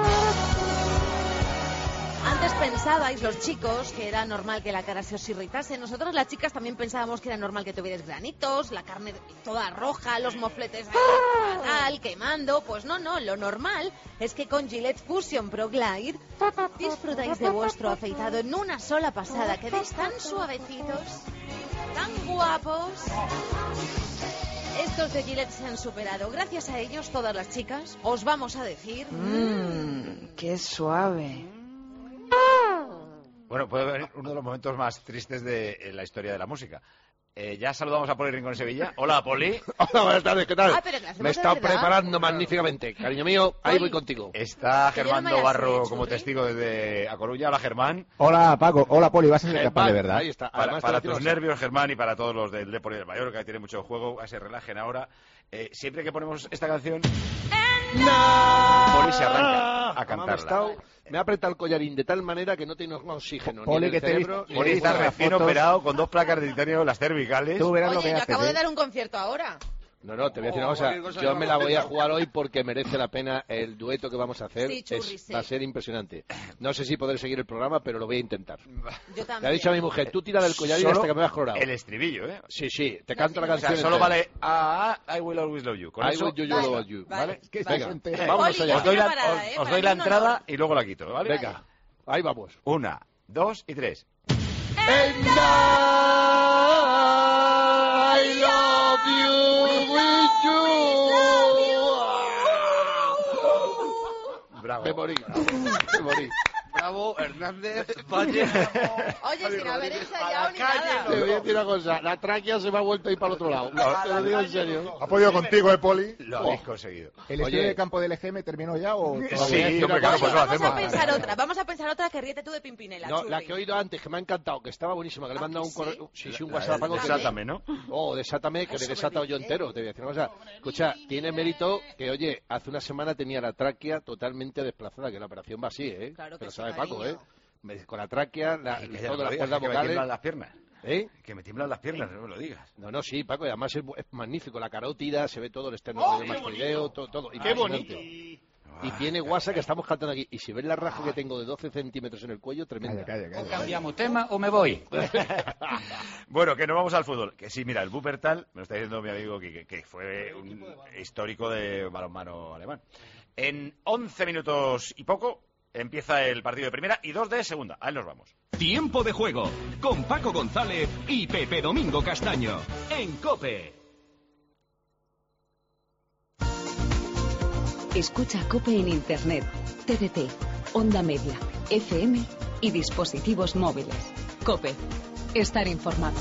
[SPEAKER 3] Antes pensabais, los chicos, que era normal que la cara se os irritase. Nosotros, las chicas, también pensábamos que era normal que tuvierais granitos, la carne toda roja, los mofletes fatal, quemando. Pues no, no, lo normal es que con Gillette Fusion Pro Glide disfrutáis de vuestro afeitado en una sola pasada. Quedéis tan suavecitos, tan guapos. Estos de Gillette se han superado. Gracias a ellos, todas las chicas, os vamos a decir...
[SPEAKER 8] Mmm, qué suave.
[SPEAKER 2] Bueno, puede venir uno de los momentos más tristes de en la historia de la música. Eh, ya saludamos a Poli Rincón en Sevilla. Hola, Poli.
[SPEAKER 22] Hola, buenas tardes, ¿qué tal?
[SPEAKER 3] Ah, pero que hacemos
[SPEAKER 22] Me he estado
[SPEAKER 3] de verdad.
[SPEAKER 22] preparando magníficamente. Cariño mío, ahí voy contigo.
[SPEAKER 2] Está
[SPEAKER 3] Que yo no me
[SPEAKER 2] Germán
[SPEAKER 3] la
[SPEAKER 2] Barro
[SPEAKER 3] sé,
[SPEAKER 2] como
[SPEAKER 3] Churri.
[SPEAKER 2] testigo desde A Coruña. Hola, Germán.
[SPEAKER 23] Hola, Paco. Hola, Poli. Vas a ser
[SPEAKER 22] Germán,
[SPEAKER 23] capaz de verdad.
[SPEAKER 22] Ahí está.
[SPEAKER 2] Para,
[SPEAKER 22] Además,
[SPEAKER 2] para
[SPEAKER 22] te voy a
[SPEAKER 2] tus
[SPEAKER 22] decir una
[SPEAKER 2] nervios, Germán, y para todos los del Depor y del Mallorca, que tiene mucho juego, a se relajen ahora. Eh, siempre que ponemos esta canción, Poli se arranca a
[SPEAKER 22] cosa. Me ha
[SPEAKER 2] cantarla.
[SPEAKER 22] estado- Me ha apretado el collarín de tal manera que no tengo oxígeno.
[SPEAKER 23] Poli,
[SPEAKER 22] ni en
[SPEAKER 23] que
[SPEAKER 22] el
[SPEAKER 23] te he
[SPEAKER 22] cerebro,
[SPEAKER 23] visto-
[SPEAKER 22] ni
[SPEAKER 2] Poli
[SPEAKER 22] en
[SPEAKER 2] está
[SPEAKER 22] el-
[SPEAKER 2] recién
[SPEAKER 23] fotos.
[SPEAKER 2] operado con dos placas de titanio en las cervicales.
[SPEAKER 23] Tú verás lo
[SPEAKER 3] Oye,
[SPEAKER 23] que
[SPEAKER 3] yo
[SPEAKER 23] haces,
[SPEAKER 3] acabo de
[SPEAKER 23] ¿eh?
[SPEAKER 3] dar un concierto ahora.
[SPEAKER 22] No, no, te voy a decir una Oh, cosa. cualquier cosa Yo que me me la voy a contenta. jugar hoy porque merece la pena el dueto que vamos a hacer.
[SPEAKER 3] Sí, Churri,
[SPEAKER 22] Es-
[SPEAKER 3] sí.
[SPEAKER 22] Va a ser impresionante. No sé si podré seguir el programa, pero lo voy a intentar.
[SPEAKER 3] Yo
[SPEAKER 22] Le ha
[SPEAKER 3] también.
[SPEAKER 22] dicho a mi mujer, tú tira del collarín
[SPEAKER 2] Solo
[SPEAKER 22] hasta que me has colorado.
[SPEAKER 2] el estribillo, ¿eh?
[SPEAKER 22] Sí, sí, te canto la
[SPEAKER 2] O sea,
[SPEAKER 22] canción.
[SPEAKER 2] solo
[SPEAKER 22] entera.
[SPEAKER 2] vale ah, ah, I will always love you. Con
[SPEAKER 22] I
[SPEAKER 2] eso,
[SPEAKER 22] will you, you,
[SPEAKER 3] Vale,
[SPEAKER 22] love you.
[SPEAKER 3] vale,
[SPEAKER 2] ¿vale?
[SPEAKER 23] Que
[SPEAKER 3] vale.
[SPEAKER 23] estás entero.
[SPEAKER 22] Venga, vámonos
[SPEAKER 3] Poli,
[SPEAKER 22] allá.
[SPEAKER 2] Os doy la,
[SPEAKER 3] parada,
[SPEAKER 2] os-
[SPEAKER 3] ¿eh?
[SPEAKER 2] os
[SPEAKER 3] Para
[SPEAKER 2] doy
[SPEAKER 3] mí
[SPEAKER 2] la
[SPEAKER 3] un
[SPEAKER 2] entrada
[SPEAKER 3] honor.
[SPEAKER 2] y luego la quito, ¿vale?
[SPEAKER 22] Venga, ahí vamos.
[SPEAKER 2] Una, dos y tres.
[SPEAKER 22] And I love you with you.
[SPEAKER 2] Bravo.
[SPEAKER 22] Me morí, me morí.
[SPEAKER 23] Bravo, Hernández, Valle.
[SPEAKER 3] Oye, sin haber ensayado ni nada.
[SPEAKER 22] Te voy a decir una cosa, la tráquea se me ha vuelto a ir para el otro lado. Te lo digo en serio.
[SPEAKER 19] Ha podido contigo, ¿eh, Poli?
[SPEAKER 2] Lo habéis conseguido.
[SPEAKER 23] ¿El
[SPEAKER 22] Oye.
[SPEAKER 23] estudio de campo del E G M terminó ya o todavía?
[SPEAKER 2] Sí, hombre, claro,
[SPEAKER 3] Oye,
[SPEAKER 2] pues lo
[SPEAKER 3] vamos
[SPEAKER 2] hacemos.
[SPEAKER 3] a pensar otra, vamos a pensar otra que ríete tú de Pimpinela,
[SPEAKER 22] No,
[SPEAKER 3] Churri.
[SPEAKER 22] la que he oído antes, que me ha encantado, que estaba buenísima, que le he
[SPEAKER 3] ¿Ah,
[SPEAKER 22] mandado
[SPEAKER 3] que
[SPEAKER 22] un correo.
[SPEAKER 3] sí?
[SPEAKER 22] Sí, sí, un
[SPEAKER 2] La-
[SPEAKER 22] WhatsApp.
[SPEAKER 2] la-
[SPEAKER 22] algo que-
[SPEAKER 2] Desátame, ¿no?
[SPEAKER 22] Oh, desátame, que le he desatado yo entero. Te voy a decir una cosa. Escucha, tiene mérito que, oye, hace una semana tenía la tráquea totalmente desplazada, que la operación va así, ¿eh?
[SPEAKER 3] Claro que
[SPEAKER 22] Pero
[SPEAKER 3] sí,
[SPEAKER 22] sabe Paco,
[SPEAKER 3] cariño.
[SPEAKER 22] ¿eh? Me- Con la tráquea, la,
[SPEAKER 2] Ay, que ya no
[SPEAKER 22] todas
[SPEAKER 2] lo
[SPEAKER 22] las
[SPEAKER 2] digas,
[SPEAKER 22] cuerdas
[SPEAKER 2] que me tiemblan
[SPEAKER 22] vocales.
[SPEAKER 2] las piernas.
[SPEAKER 22] ¿Eh?
[SPEAKER 2] Que me tiemblan las piernas, no me lo digas.
[SPEAKER 22] No, no, sí, Paco, y además es, bu- es magnífico. La carótida, se ve todo el externo
[SPEAKER 7] ¡Oh,
[SPEAKER 22] del
[SPEAKER 7] qué
[SPEAKER 22] mastoideo, todo, todo.
[SPEAKER 7] ¡Qué
[SPEAKER 22] impresionante.
[SPEAKER 7] bonito!
[SPEAKER 22] Y tiene guasa que estamos cantando aquí. Y si ves la raja que tengo de doce centímetros en el cuello, tremenda.
[SPEAKER 23] Calla, calla,
[SPEAKER 14] ¿O
[SPEAKER 23] calla.
[SPEAKER 14] cambiamos tema o me voy?
[SPEAKER 2] Bueno, que no vamos al fútbol. Que sí, mira, el Wuppertal, me lo está diciendo mi amigo Quique, que fue un histórico de balonmano alemán. En once minutos y poco empieza el partido de primera y dos de segunda. Ahí nos vamos.
[SPEAKER 24] Tiempo de juego con Paco González y Pepe Domingo Castaño en COPE.
[SPEAKER 5] Escucha COPE en Internet, T D T, Onda Media, F M y dispositivos móviles. COPE. Estar informado.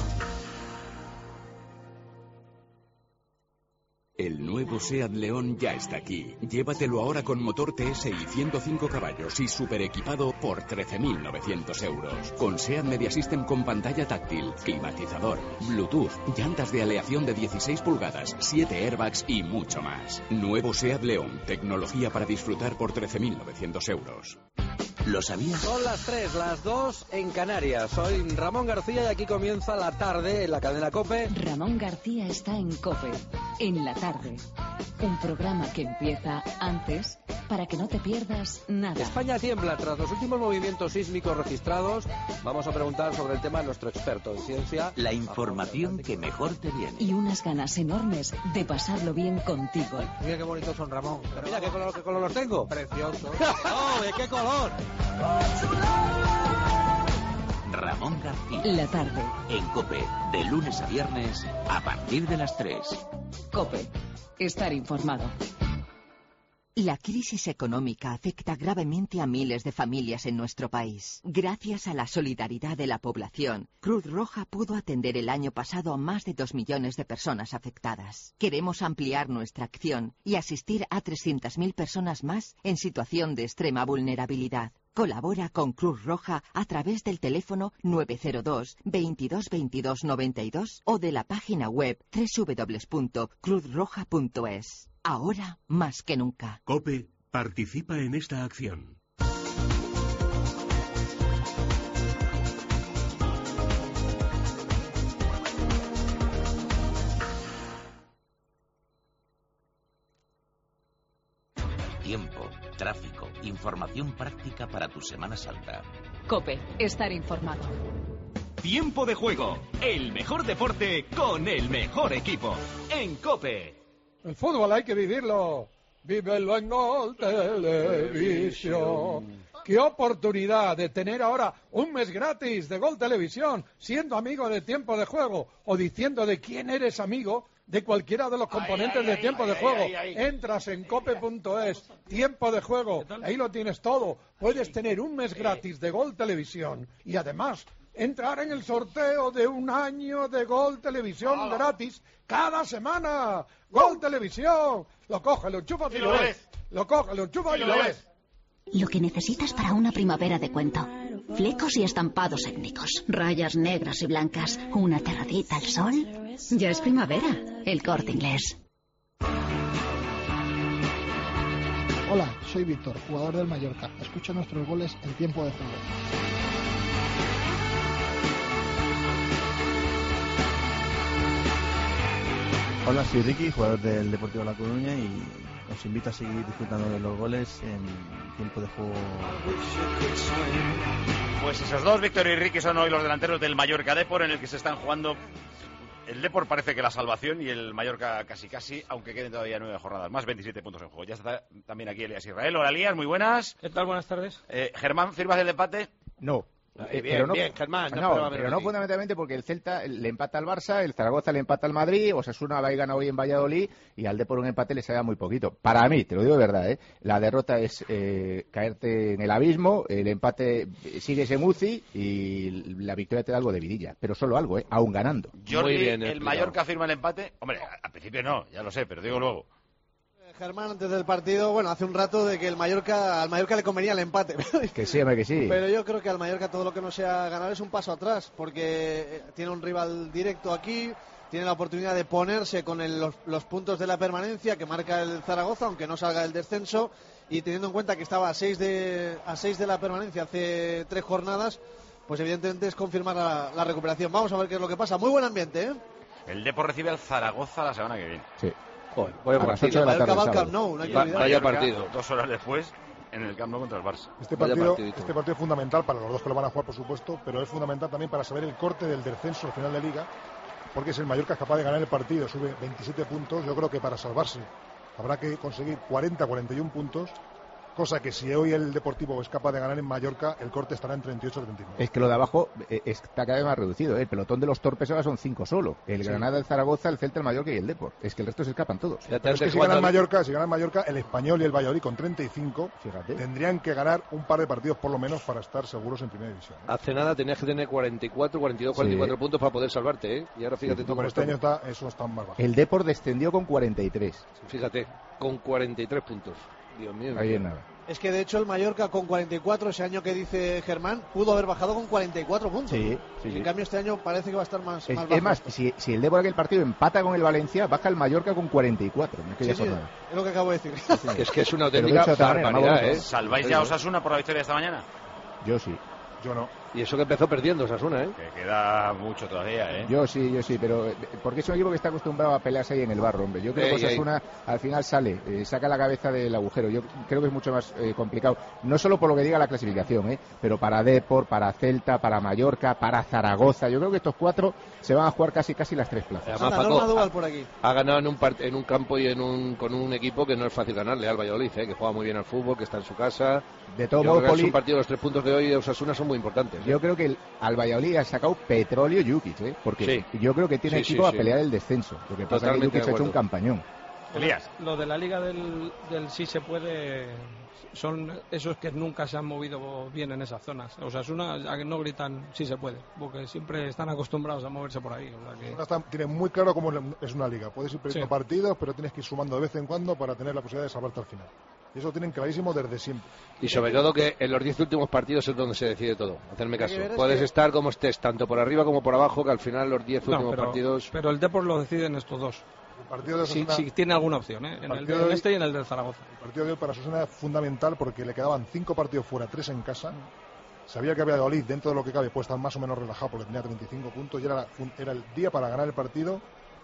[SPEAKER 25] El nuevo SEAT León ya está aquí. Llévatelo ahora con motor T S I ciento cinco caballos y super equipado por trece mil novecientos euros. Con SEAT Media System con pantalla táctil, climatizador, Bluetooth, llantas de aleación de dieciséis pulgadas, siete airbags y mucho más. Nuevo SEAT León, tecnología para disfrutar por trece mil novecientos euros.
[SPEAKER 14] ¿Lo sabías?
[SPEAKER 26] Son las tres, las dos en Canarias. Soy Ramón García y aquí comienza la tarde en la cadena COPE.
[SPEAKER 5] Ramón García está en COPE, en la tarde. Un programa que empieza antes para que no te pierdas nada.
[SPEAKER 26] España tiembla tras los últimos movimientos sísmicos registrados. Vamos a preguntar sobre el tema a nuestro experto en ciencia.
[SPEAKER 14] La información que mejor te viene.
[SPEAKER 5] Y unas ganas enormes de pasarlo bien contigo.
[SPEAKER 26] Mira qué bonitos son, Ramón. Mira qué color, qué color los tengo. Precioso. ¡Oh, ¿de qué color?
[SPEAKER 14] Ramón García.
[SPEAKER 5] La tarde.
[SPEAKER 14] En COPE, de lunes a viernes, a partir de las tres.
[SPEAKER 5] COPE. Estar informado.
[SPEAKER 27] La crisis económica afecta gravemente a miles de familias en nuestro país. Gracias a la solidaridad de la población, Cruz Roja pudo atender el año pasado a más de dos millones de personas afectadas. Queremos ampliar nuestra acción y asistir a trescientas mil personas más en situación de extrema vulnerabilidad. Colabora con Cruz Roja a través del teléfono nueve cero dos, veintidós veintidós noventa y dos o de la página web doble u doble u doble u punto cruz roja punto es. Ahora más que nunca.
[SPEAKER 28] COPE participa en esta acción.
[SPEAKER 14] Tiempo, tráfico, información práctica para tu Semana Santa.
[SPEAKER 9] COPE, estar informado.
[SPEAKER 24] Tiempo de juego, el mejor deporte con el mejor equipo. En COPE.
[SPEAKER 1] El fútbol hay que vivirlo. Vívelo en Gol Televisión. Qué oportunidad de tener ahora un mes gratis de Gol Televisión, siendo amigo de Tiempo de Juego o diciendo de quién eres amigo de cualquiera de los componentes ay, ay, de Tiempo ay, de ay, Juego. Ay, ay, ay. Entras en cope punto es, Tiempo de Juego, ahí lo tienes todo. Puedes tener un mes gratis de Gol Televisión y además entrar en el sorteo de un año de Gol Televisión oh. gratis cada semana. Gol Televisión. Lo coges, lo enchufas y, y lo, lo ves. ves. Lo coges, lo enchufas y, y lo ves. ves.
[SPEAKER 5] Lo que necesitas para una primavera de cuento. Flecos y estampados étnicos, rayas negras y blancas, una terradita al sol. Ya es primavera, El Corte Inglés.
[SPEAKER 10] Hola, soy Víctor, jugador del Mallorca. Escucha nuestros goles en Tiempo de Juego.
[SPEAKER 11] Hola, soy Ricky, jugador del Deportivo La Coruña y os invito a seguir disfrutando de los goles en Tiempo de Juego.
[SPEAKER 2] Pues esos dos, Víctor y Ricky, son hoy los delanteros del Mallorca Depor, en el que se están jugando. El Depor parece que la salvación y el Mallorca casi casi, aunque queden todavía nueve jornadas más, veintisiete puntos en juego. Ya está también aquí Elías Israel. Hola, Elías, muy buenas.
[SPEAKER 12] ¿Qué tal? Buenas tardes.
[SPEAKER 2] Eh, Germán, ¿firmas el empate?
[SPEAKER 23] No.
[SPEAKER 22] Eh, bien, pero no, bien, Germán, no,
[SPEAKER 23] no pero no fundamentalmente porque el Celta le empata al Barça, el Zaragoza le empata al Madrid, Osasuna va y gana hoy en Valladolid y al Depor un empate le sale muy poquito. Para mí, te lo digo de verdad, ¿eh? La derrota es eh, caerte en el abismo, el empate sigue ese Muzi y la victoria te da algo de vidilla, pero solo algo, ¿eh? Aún ganando.
[SPEAKER 2] Jordi, bien, el Mallorca firma el empate. Hombre, al principio no, ya lo sé, pero digo luego.
[SPEAKER 6] Germán, antes del partido, bueno, hace un rato de que el Mallorca, al Mallorca le convenía el empate.
[SPEAKER 23] Que sí, hombre, que sí.
[SPEAKER 6] Pero yo creo que al Mallorca todo lo que no sea ganar es un paso atrás, porque tiene un rival directo aquí, tiene la oportunidad de ponerse con el, los, los puntos de la permanencia que marca el Zaragoza, aunque no salga del descenso, y teniendo en cuenta que estaba a seis de, a seis de la permanencia hace tres jornadas, pues evidentemente es confirmar la, la recuperación. Vamos a ver qué es lo que pasa. Muy buen ambiente, ¿eh?
[SPEAKER 2] El Depor recibe al Zaragoza la semana que viene.
[SPEAKER 23] Sí.
[SPEAKER 22] Joder, voy a
[SPEAKER 23] a las ocho de la tarde,
[SPEAKER 6] Camp Nou, no hay que
[SPEAKER 22] Va, vaya partido.
[SPEAKER 2] Dos horas después en el Camp Nou contra el Barça.
[SPEAKER 19] Este partido, este partido es fundamental para los dos que lo van a jugar, por supuesto, pero es fundamental también para saber el corte del descenso al final de Liga, porque si el Mallorca es capaz de ganar el partido, sube veintisiete puntos, yo creo que para salvarse habrá que conseguir cuarenta, cuarenta y uno puntos, cosa que si hoy el Deportivo es capaz de ganar en Mallorca, el corte estará en treinta y ocho, treinta y nueve.
[SPEAKER 23] Es que lo de abajo eh, está cada vez más reducido, ¿eh? El pelotón de los torpes ahora son cinco solo. El sí. Granada, el Zaragoza, el Celta, el Mallorca y el Depor. Es que el resto se escapan todos.
[SPEAKER 19] Pero es que si gana el Mallorca, si gana el Mallorca, el Español y el Valladolid con treinta y cinco, fíjate, tendrían que ganar un par de partidos por lo menos para estar seguros en primera división, ¿eh?
[SPEAKER 22] Hace nada tenías que tener cuarenta y cuatro, cuarenta y dos, cuarenta y cuatro sí. puntos para poder salvarte, ¿eh? Y ahora fíjate sí, tú.
[SPEAKER 19] Pero este año está, eso está más bajo.
[SPEAKER 23] El Depor descendió con cuarenta y tres.
[SPEAKER 22] Fíjate, con cuarenta y tres puntos. Dios mío.
[SPEAKER 23] Ahí es nada.
[SPEAKER 6] Es que de hecho el Mallorca con cuarenta y cuatro, ese año que dice Germán, pudo haber bajado con cuarenta y cuatro puntos.
[SPEAKER 23] Sí, sí,
[SPEAKER 6] en
[SPEAKER 23] sí.
[SPEAKER 6] cambio este año parece que va a estar más,
[SPEAKER 23] es,
[SPEAKER 6] más bajo.
[SPEAKER 23] Es más, si, si el Depor aquel partido empata con el Valencia, baja el Mallorca con cuarenta y cuatro.
[SPEAKER 6] Sí, sí, es lo que acabo de decir.
[SPEAKER 22] Sí, sí. Que es que es una auténtica barbaridad, ¿eh?
[SPEAKER 2] ¿Salváis ya a Osasuna por la victoria de esta mañana?
[SPEAKER 23] Yo sí.
[SPEAKER 19] Yo no.
[SPEAKER 22] Y eso que empezó perdiendo Osasuna, ¿eh?
[SPEAKER 2] Que queda mucho todavía, ¿eh?
[SPEAKER 23] Yo sí, yo sí, pero porque es un equipo que está acostumbrado a pelearse ahí en el barro, hombre. Yo creo ey, que Osasuna ey. al final sale, eh, saca la cabeza del agujero. Yo creo que es mucho más eh, complicado, no solo por lo que diga la clasificación, ¿eh? Pero para Depor, para Celta, para Mallorca, para Zaragoza. Yo creo que estos cuatro se van a jugar casi casi las tres plazas.
[SPEAKER 22] Además, Paco, ha, por aquí. ha ganado en un, part, en un campo y en un, con un equipo que no es fácil ganarle al Valladolid, ¿eh? Que juega muy bien al fútbol, que está en su casa.
[SPEAKER 23] De todo modo,
[SPEAKER 22] Poli... un partido, los tres puntos de hoy de Osasuna son muy importantes, ¿eh?
[SPEAKER 23] Yo creo que el, al Valladolid ha sacado petróleo Jukic, ¿eh? Porque sí. yo creo que tiene sí, equipo sí, a pelear sí. el descenso. Lo que pasa es que Jukic ha hecho un campañón.
[SPEAKER 12] Elías. Lo de la liga del, del sí se puede son esos que nunca se han movido bien en esas zonas. O sea, es una a que no gritan sí se puede, porque siempre están acostumbrados a moverse por ahí. O sea que...
[SPEAKER 19] Está, tiene muy claro cómo es una liga. Puedes ir perdiendo sí. partidos, pero tienes que ir sumando de vez en cuando para tener la posibilidad de salvarte al final. Y eso lo tienen clarísimo desde siempre.
[SPEAKER 22] Y sobre todo que en los diez últimos partidos es donde se decide todo. Hacerme caso. Puedes que... estar como estés, tanto por arriba como por abajo, que al final los diez últimos no,
[SPEAKER 12] pero,
[SPEAKER 22] partidos...
[SPEAKER 12] Pero el Depor lo deciden estos dos.
[SPEAKER 19] El partido de
[SPEAKER 12] si,
[SPEAKER 19] Osasuna...
[SPEAKER 12] si tiene alguna opción, ¿eh? En el, el de este y en el del Zaragoza.
[SPEAKER 19] El partido de hoy para Osasuna es fundamental porque le quedaban cinco partidos fuera, tres en casa. Sabía que había Valladolid, dentro de lo que cabe, puede estar más o menos relajado porque tenía treinta y cinco puntos y era, era el día para ganar el partido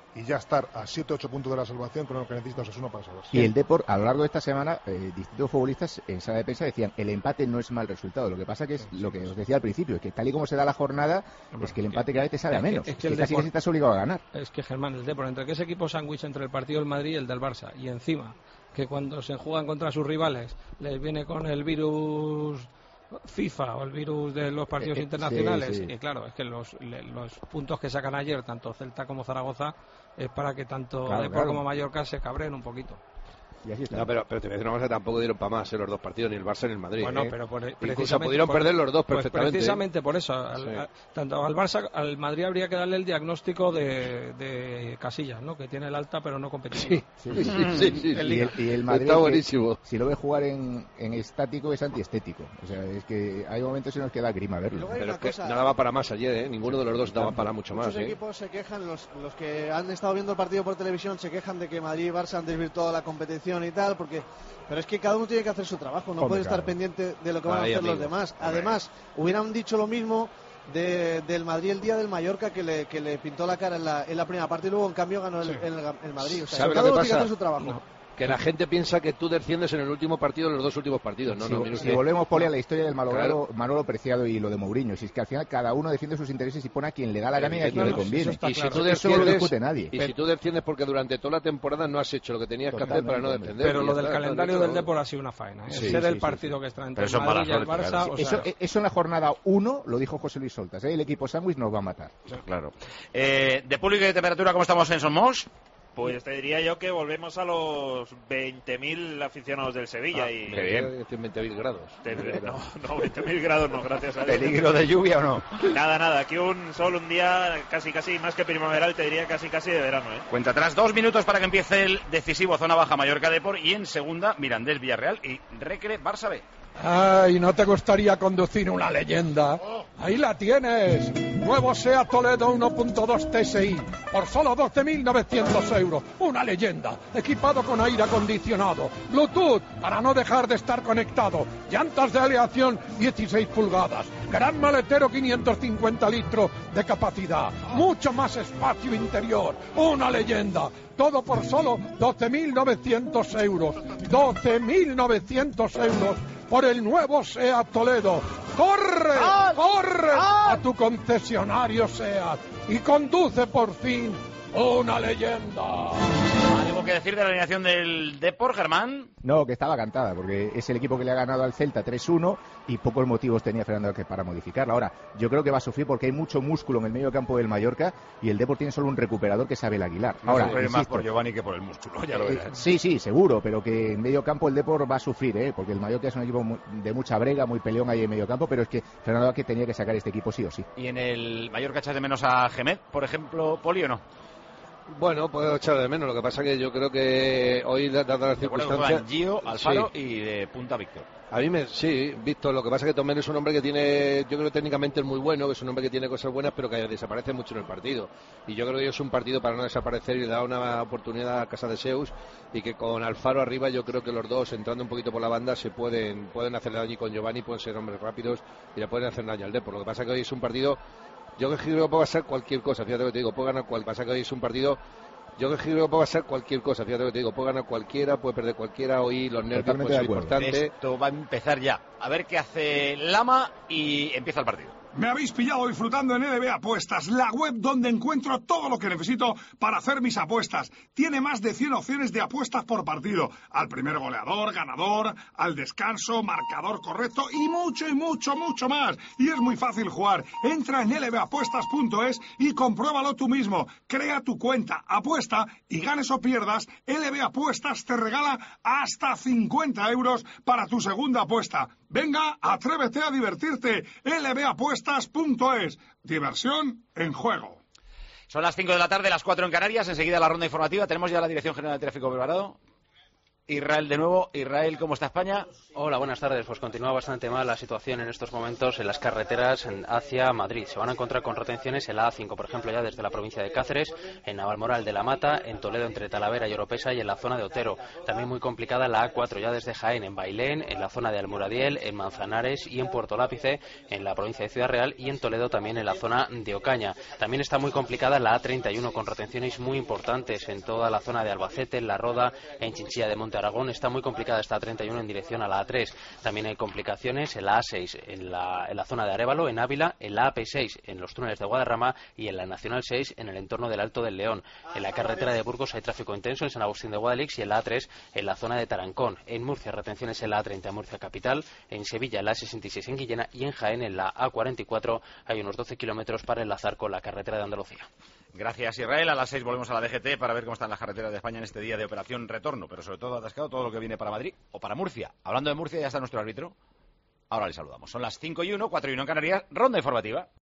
[SPEAKER 19] y ya estar a siete ocho puntos de la salvación, con lo que necesita Osasuna para salvarse.
[SPEAKER 23] Y el Depor, a lo largo de esta semana, eh, distintos futbolistas en sala de prensa decían, el empate no es mal resultado. Lo que pasa que es lo que os decía al principio, que tal y como se da la jornada, es que el empate cada vez te sabe a menos.
[SPEAKER 12] Es que, es que,
[SPEAKER 23] es
[SPEAKER 12] el
[SPEAKER 23] que casi
[SPEAKER 12] Depor,
[SPEAKER 23] casi estás obligado a ganar.
[SPEAKER 12] Es que, Germán, el Depor, entre que ese equipo sándwich entre el partido del Madrid y el del Barça, y encima que cuando se juegan contra sus rivales les viene con el virus FIFA o el virus de los partidos
[SPEAKER 23] eh,
[SPEAKER 12] internacionales,
[SPEAKER 23] sí, sí.
[SPEAKER 12] y claro, es que los, le, los puntos que sacan ayer, tanto Celta como Zaragoza, es para que tanto
[SPEAKER 23] Claro,
[SPEAKER 12] Depor
[SPEAKER 23] claro.
[SPEAKER 12] como Mallorca se cabren un poquito.
[SPEAKER 23] Y así está.
[SPEAKER 22] No, pero, pero te voy a decir una cosa, tampoco dieron para más en los dos partidos, ni el Barça ni el Madrid.
[SPEAKER 12] Bueno,
[SPEAKER 22] ¿eh?
[SPEAKER 12] pero por,
[SPEAKER 22] Incluso pudieron
[SPEAKER 12] por,
[SPEAKER 22] perder los dos
[SPEAKER 12] pues
[SPEAKER 22] perfectamente.
[SPEAKER 12] precisamente por eso, al,
[SPEAKER 22] Sí.
[SPEAKER 12] a, tanto al Barça, al Madrid habría que darle el diagnóstico de, de Casillas, ¿no? Que tiene el alta pero no competitiva.
[SPEAKER 23] Sí, sí, sí, sí, sí.
[SPEAKER 12] El
[SPEAKER 23] Y, el, y el Madrid,
[SPEAKER 22] Está
[SPEAKER 23] que,
[SPEAKER 22] buenísimo.
[SPEAKER 23] si lo ve jugar en, en estático, es antiestético. O sea, es que hay momentos en los que da grima verlo.
[SPEAKER 6] Luego hay
[SPEAKER 22] Pero
[SPEAKER 6] una
[SPEAKER 22] es que
[SPEAKER 6] cosa-
[SPEAKER 22] nada va para más ayer, ¿eh? Ninguno de los dos daba para mucho
[SPEAKER 6] Muchos
[SPEAKER 22] más, ¿eh?
[SPEAKER 6] equipos se quejan, los, los que han estado viendo el partido por televisión se quejan de que Madrid y Barça han desvirtuado la competición y tal, porque pero es que cada uno tiene que hacer su trabajo, no
[SPEAKER 23] Hombre,
[SPEAKER 6] puede estar
[SPEAKER 23] claro.
[SPEAKER 6] pendiente de lo que van
[SPEAKER 22] Ahí,
[SPEAKER 6] a hacer
[SPEAKER 22] amigo.
[SPEAKER 6] los demás.
[SPEAKER 22] Hombre.
[SPEAKER 6] Además, hubieran dicho lo mismo de, del Madrid el día del Mallorca, que le, que le pintó la cara en la, en la primera parte y luego en cambio ganó el, el, el Madrid. O sea,
[SPEAKER 22] ¿Sabe
[SPEAKER 6] cada
[SPEAKER 22] lo que
[SPEAKER 6] uno tiene que
[SPEAKER 22] pasa?
[SPEAKER 6] hacer su trabajo.
[SPEAKER 22] No. Que la gente piensa que tú desciendes en el último partido de los dos últimos partidos. No,
[SPEAKER 23] si,
[SPEAKER 22] no, mire
[SPEAKER 23] si
[SPEAKER 22] usted.
[SPEAKER 23] volvemos, Poli, a la historia del malogrado
[SPEAKER 22] Claro.
[SPEAKER 23] Manolo Preciado y lo de Mourinho, si es que al final cada uno defiende sus intereses y pone a quien le da la gana y a quien le conviene.
[SPEAKER 22] Y si tú
[SPEAKER 23] Eso no lo
[SPEAKER 22] desciendes,
[SPEAKER 23] discute nadie.
[SPEAKER 22] y si tú desciendes porque durante toda la temporada no has hecho lo que tenías que hacer para no
[SPEAKER 23] Totalmente,
[SPEAKER 22] descender.
[SPEAKER 12] Pero
[SPEAKER 22] y
[SPEAKER 12] lo
[SPEAKER 22] ya
[SPEAKER 12] del
[SPEAKER 22] está,
[SPEAKER 12] calendario
[SPEAKER 22] está
[SPEAKER 12] del
[SPEAKER 22] todo.
[SPEAKER 12] Depor ha sido una faena, ¿eh?
[SPEAKER 23] Sí,
[SPEAKER 12] Ser
[SPEAKER 23] sí,
[SPEAKER 12] el
[SPEAKER 23] sí,
[SPEAKER 12] partido
[SPEAKER 23] sí.
[SPEAKER 12] que está entre
[SPEAKER 2] Pero
[SPEAKER 12] el
[SPEAKER 2] eso es
[SPEAKER 12] Madrid
[SPEAKER 2] mala
[SPEAKER 12] y el
[SPEAKER 2] suerte,
[SPEAKER 12] Barça.
[SPEAKER 2] claro.
[SPEAKER 12] O sea,
[SPEAKER 23] Eso, eso en la jornada uno lo dijo José Luis Soltas, ¿eh? El equipo sándwich nos va a matar.
[SPEAKER 2] Claro. Eh, ¿De público y de temperatura cómo estamos en Somos?
[SPEAKER 7] Pues te diría yo que volvemos a los veinte mil aficionados del Sevilla.
[SPEAKER 22] Ah,
[SPEAKER 7] y
[SPEAKER 22] qué bien. veinte mil grados.
[SPEAKER 7] Te- no, no, veinte mil grados no, gracias a Dios.
[SPEAKER 23] ¿Peligro de lluvia o no?
[SPEAKER 7] Nada, nada, aquí un sol, un día casi, casi, más que primaveral, te diría casi, casi de verano, ¿eh?
[SPEAKER 2] Cuenta atrás, dos minutos para que empiece el decisivo zona baja Mallorca Depor y en segunda Mirandés Villarreal y Recre Barça B.
[SPEAKER 1] Ay, ¿no te gustaría conducir una leyenda? Ahí la tienes. Nuevo SEAT Toledo uno punto dos T S I por solo doce mil novecientos euros. Una leyenda. Equipado con aire acondicionado, Bluetooth para no dejar de estar conectado, llantas de aleación dieciséis pulgadas, gran maletero quinientos cincuenta litros de capacidad, mucho más espacio interior. Una leyenda. Todo por solo doce mil novecientos euros. doce mil novecientos euros por el nuevo SEAT Toledo. ¡Corre! ¡Corre! A tu concesionario SEAT y conduce por fin una leyenda.
[SPEAKER 2] ¿Algo que decir de la alineación del Depor, Germán?
[SPEAKER 23] No, que estaba cantada, porque es el equipo que le ha ganado al Celta tres uno y pocos motivos tenía Fernando que para modificarla. Ahora, yo creo que va a sufrir porque hay mucho músculo en el medio campo del Mallorca y el Depor tiene solo un recuperador que sabe el Aguilar. Ahora,
[SPEAKER 2] No sufre más
[SPEAKER 23] insisto,
[SPEAKER 2] por Giovanni que por el músculo, ya lo
[SPEAKER 23] eh,
[SPEAKER 2] verás.
[SPEAKER 23] sí, sí, seguro, pero que en medio campo el Depor va a sufrir, ¿eh? Porque el Mallorca es un equipo mu- de mucha brega, muy peleón ahí en medio campo, pero es que Fernando que tenía que sacar este equipo sí o sí.
[SPEAKER 2] ¿Y en el Mallorca echas de menos a Gemet, por ejemplo, Poli, o no?
[SPEAKER 22] Bueno, puedo echar de menos. Lo que pasa que yo creo que hoy, dadas las
[SPEAKER 2] Recuerdo que
[SPEAKER 22] circunstancias...
[SPEAKER 2] juegan Gio, Alfaro
[SPEAKER 22] Sí.
[SPEAKER 2] y de punta Víctor.
[SPEAKER 22] A mí me, sí, Víctor, lo que pasa es que Tomé es un hombre que tiene, yo creo que técnicamente es muy bueno, que es un hombre que tiene cosas buenas, pero que desaparece mucho en el partido. Y yo creo que es un partido para no desaparecer y le da una oportunidad a Casa de Seus, y que con Alfaro arriba yo creo que los dos, entrando un poquito por la banda, se pueden, pueden hacer daño, y con Giovanni pueden ser hombres rápidos y le pueden hacer daño al Depor. Lo que pasa es que hoy es un partido, yo creo que puede pasar cualquier cosa, fíjate lo que te digo, puede ganar cual, pasa que hoy es un partido. Yo creo que puede pasar cualquier cosa, fíjate lo que te digo, puede ganar cualquiera, puede perder cualquiera, hoy los nervios
[SPEAKER 23] Totalmente
[SPEAKER 22] pueden ser
[SPEAKER 23] de acuerdo.
[SPEAKER 22] importantes.
[SPEAKER 2] Esto va a empezar ya. A ver qué hace Lama y empieza el partido.
[SPEAKER 4] Me habéis pillado disfrutando en L B Apuestas, la web donde encuentro todo lo que necesito para hacer mis apuestas. Tiene más de cien opciones de apuestas por partido. Al primer goleador, ganador, al descanso, marcador correcto y mucho y mucho, mucho más. Y es muy fácil jugar. Entra en L B apuestas punto es y compruébalo tú mismo. Crea tu cuenta, apuesta y ganes o pierdas. L B Apuestas te regala hasta cincuenta euros para tu segunda apuesta. Venga, atrévete a divertirte. L B apuestas punto es. Diversión en juego.
[SPEAKER 2] Son las cinco de la tarde, las cuatro en Canarias. Enseguida la ronda informativa. ¿Tenemos ya la Dirección General de Tráfico preparado? Israel de nuevo. Israel, ¿cómo está España?
[SPEAKER 8] Hola, buenas tardes. Pues continúa bastante mal la situación en estos momentos en las carreteras hacia Madrid. Se van a encontrar con retenciones en la A cinco, por ejemplo, ya desde la provincia de Cáceres, en Navalmoral de la Mata, en Toledo entre Talavera y Oropesa y en la zona de Otero. También muy complicada la A cuatro, ya desde Jaén, en Bailén, en la zona de Almuradiel, en Manzanares y en Puerto Lápice, en la provincia de Ciudad Real, y en Toledo también en la zona de Ocaña. También está muy complicada la A treinta y uno, con retenciones muy importantes en toda la zona de Albacete, en La Roda, en Chinchilla de Monte Aragón. Está muy complicada esta A treinta y uno en dirección a la A tres. También hay complicaciones en la A seis, en la, en la zona de Arévalo, en Ávila, en la A P seis, en los túneles de Guadarrama, y en la Nacional seis, en el entorno del Alto del León. En la carretera de Burgos hay tráfico intenso en San Agustín de Guadalix, y en la A tres, en la zona de Tarancón. En Murcia, retenciones en la A treinta en Murcia capital, en Sevilla, en la A sesenta y seis en Guillena, y en Jaén, en la A cuarenta y cuatro, hay unos doce kilómetros para enlazar con la carretera de Andalucía.
[SPEAKER 2] Gracias, Israel. A las seis volvemos a la D G T para ver cómo están las carreteras de España en este día de operación retorno, pero sobre todo atascado todo lo que viene para Madrid o para Murcia. Hablando de Murcia, ya está nuestro árbitro. Ahora le saludamos. Son las cinco y uno, cuatro y uno en Canarias, ronda informativa.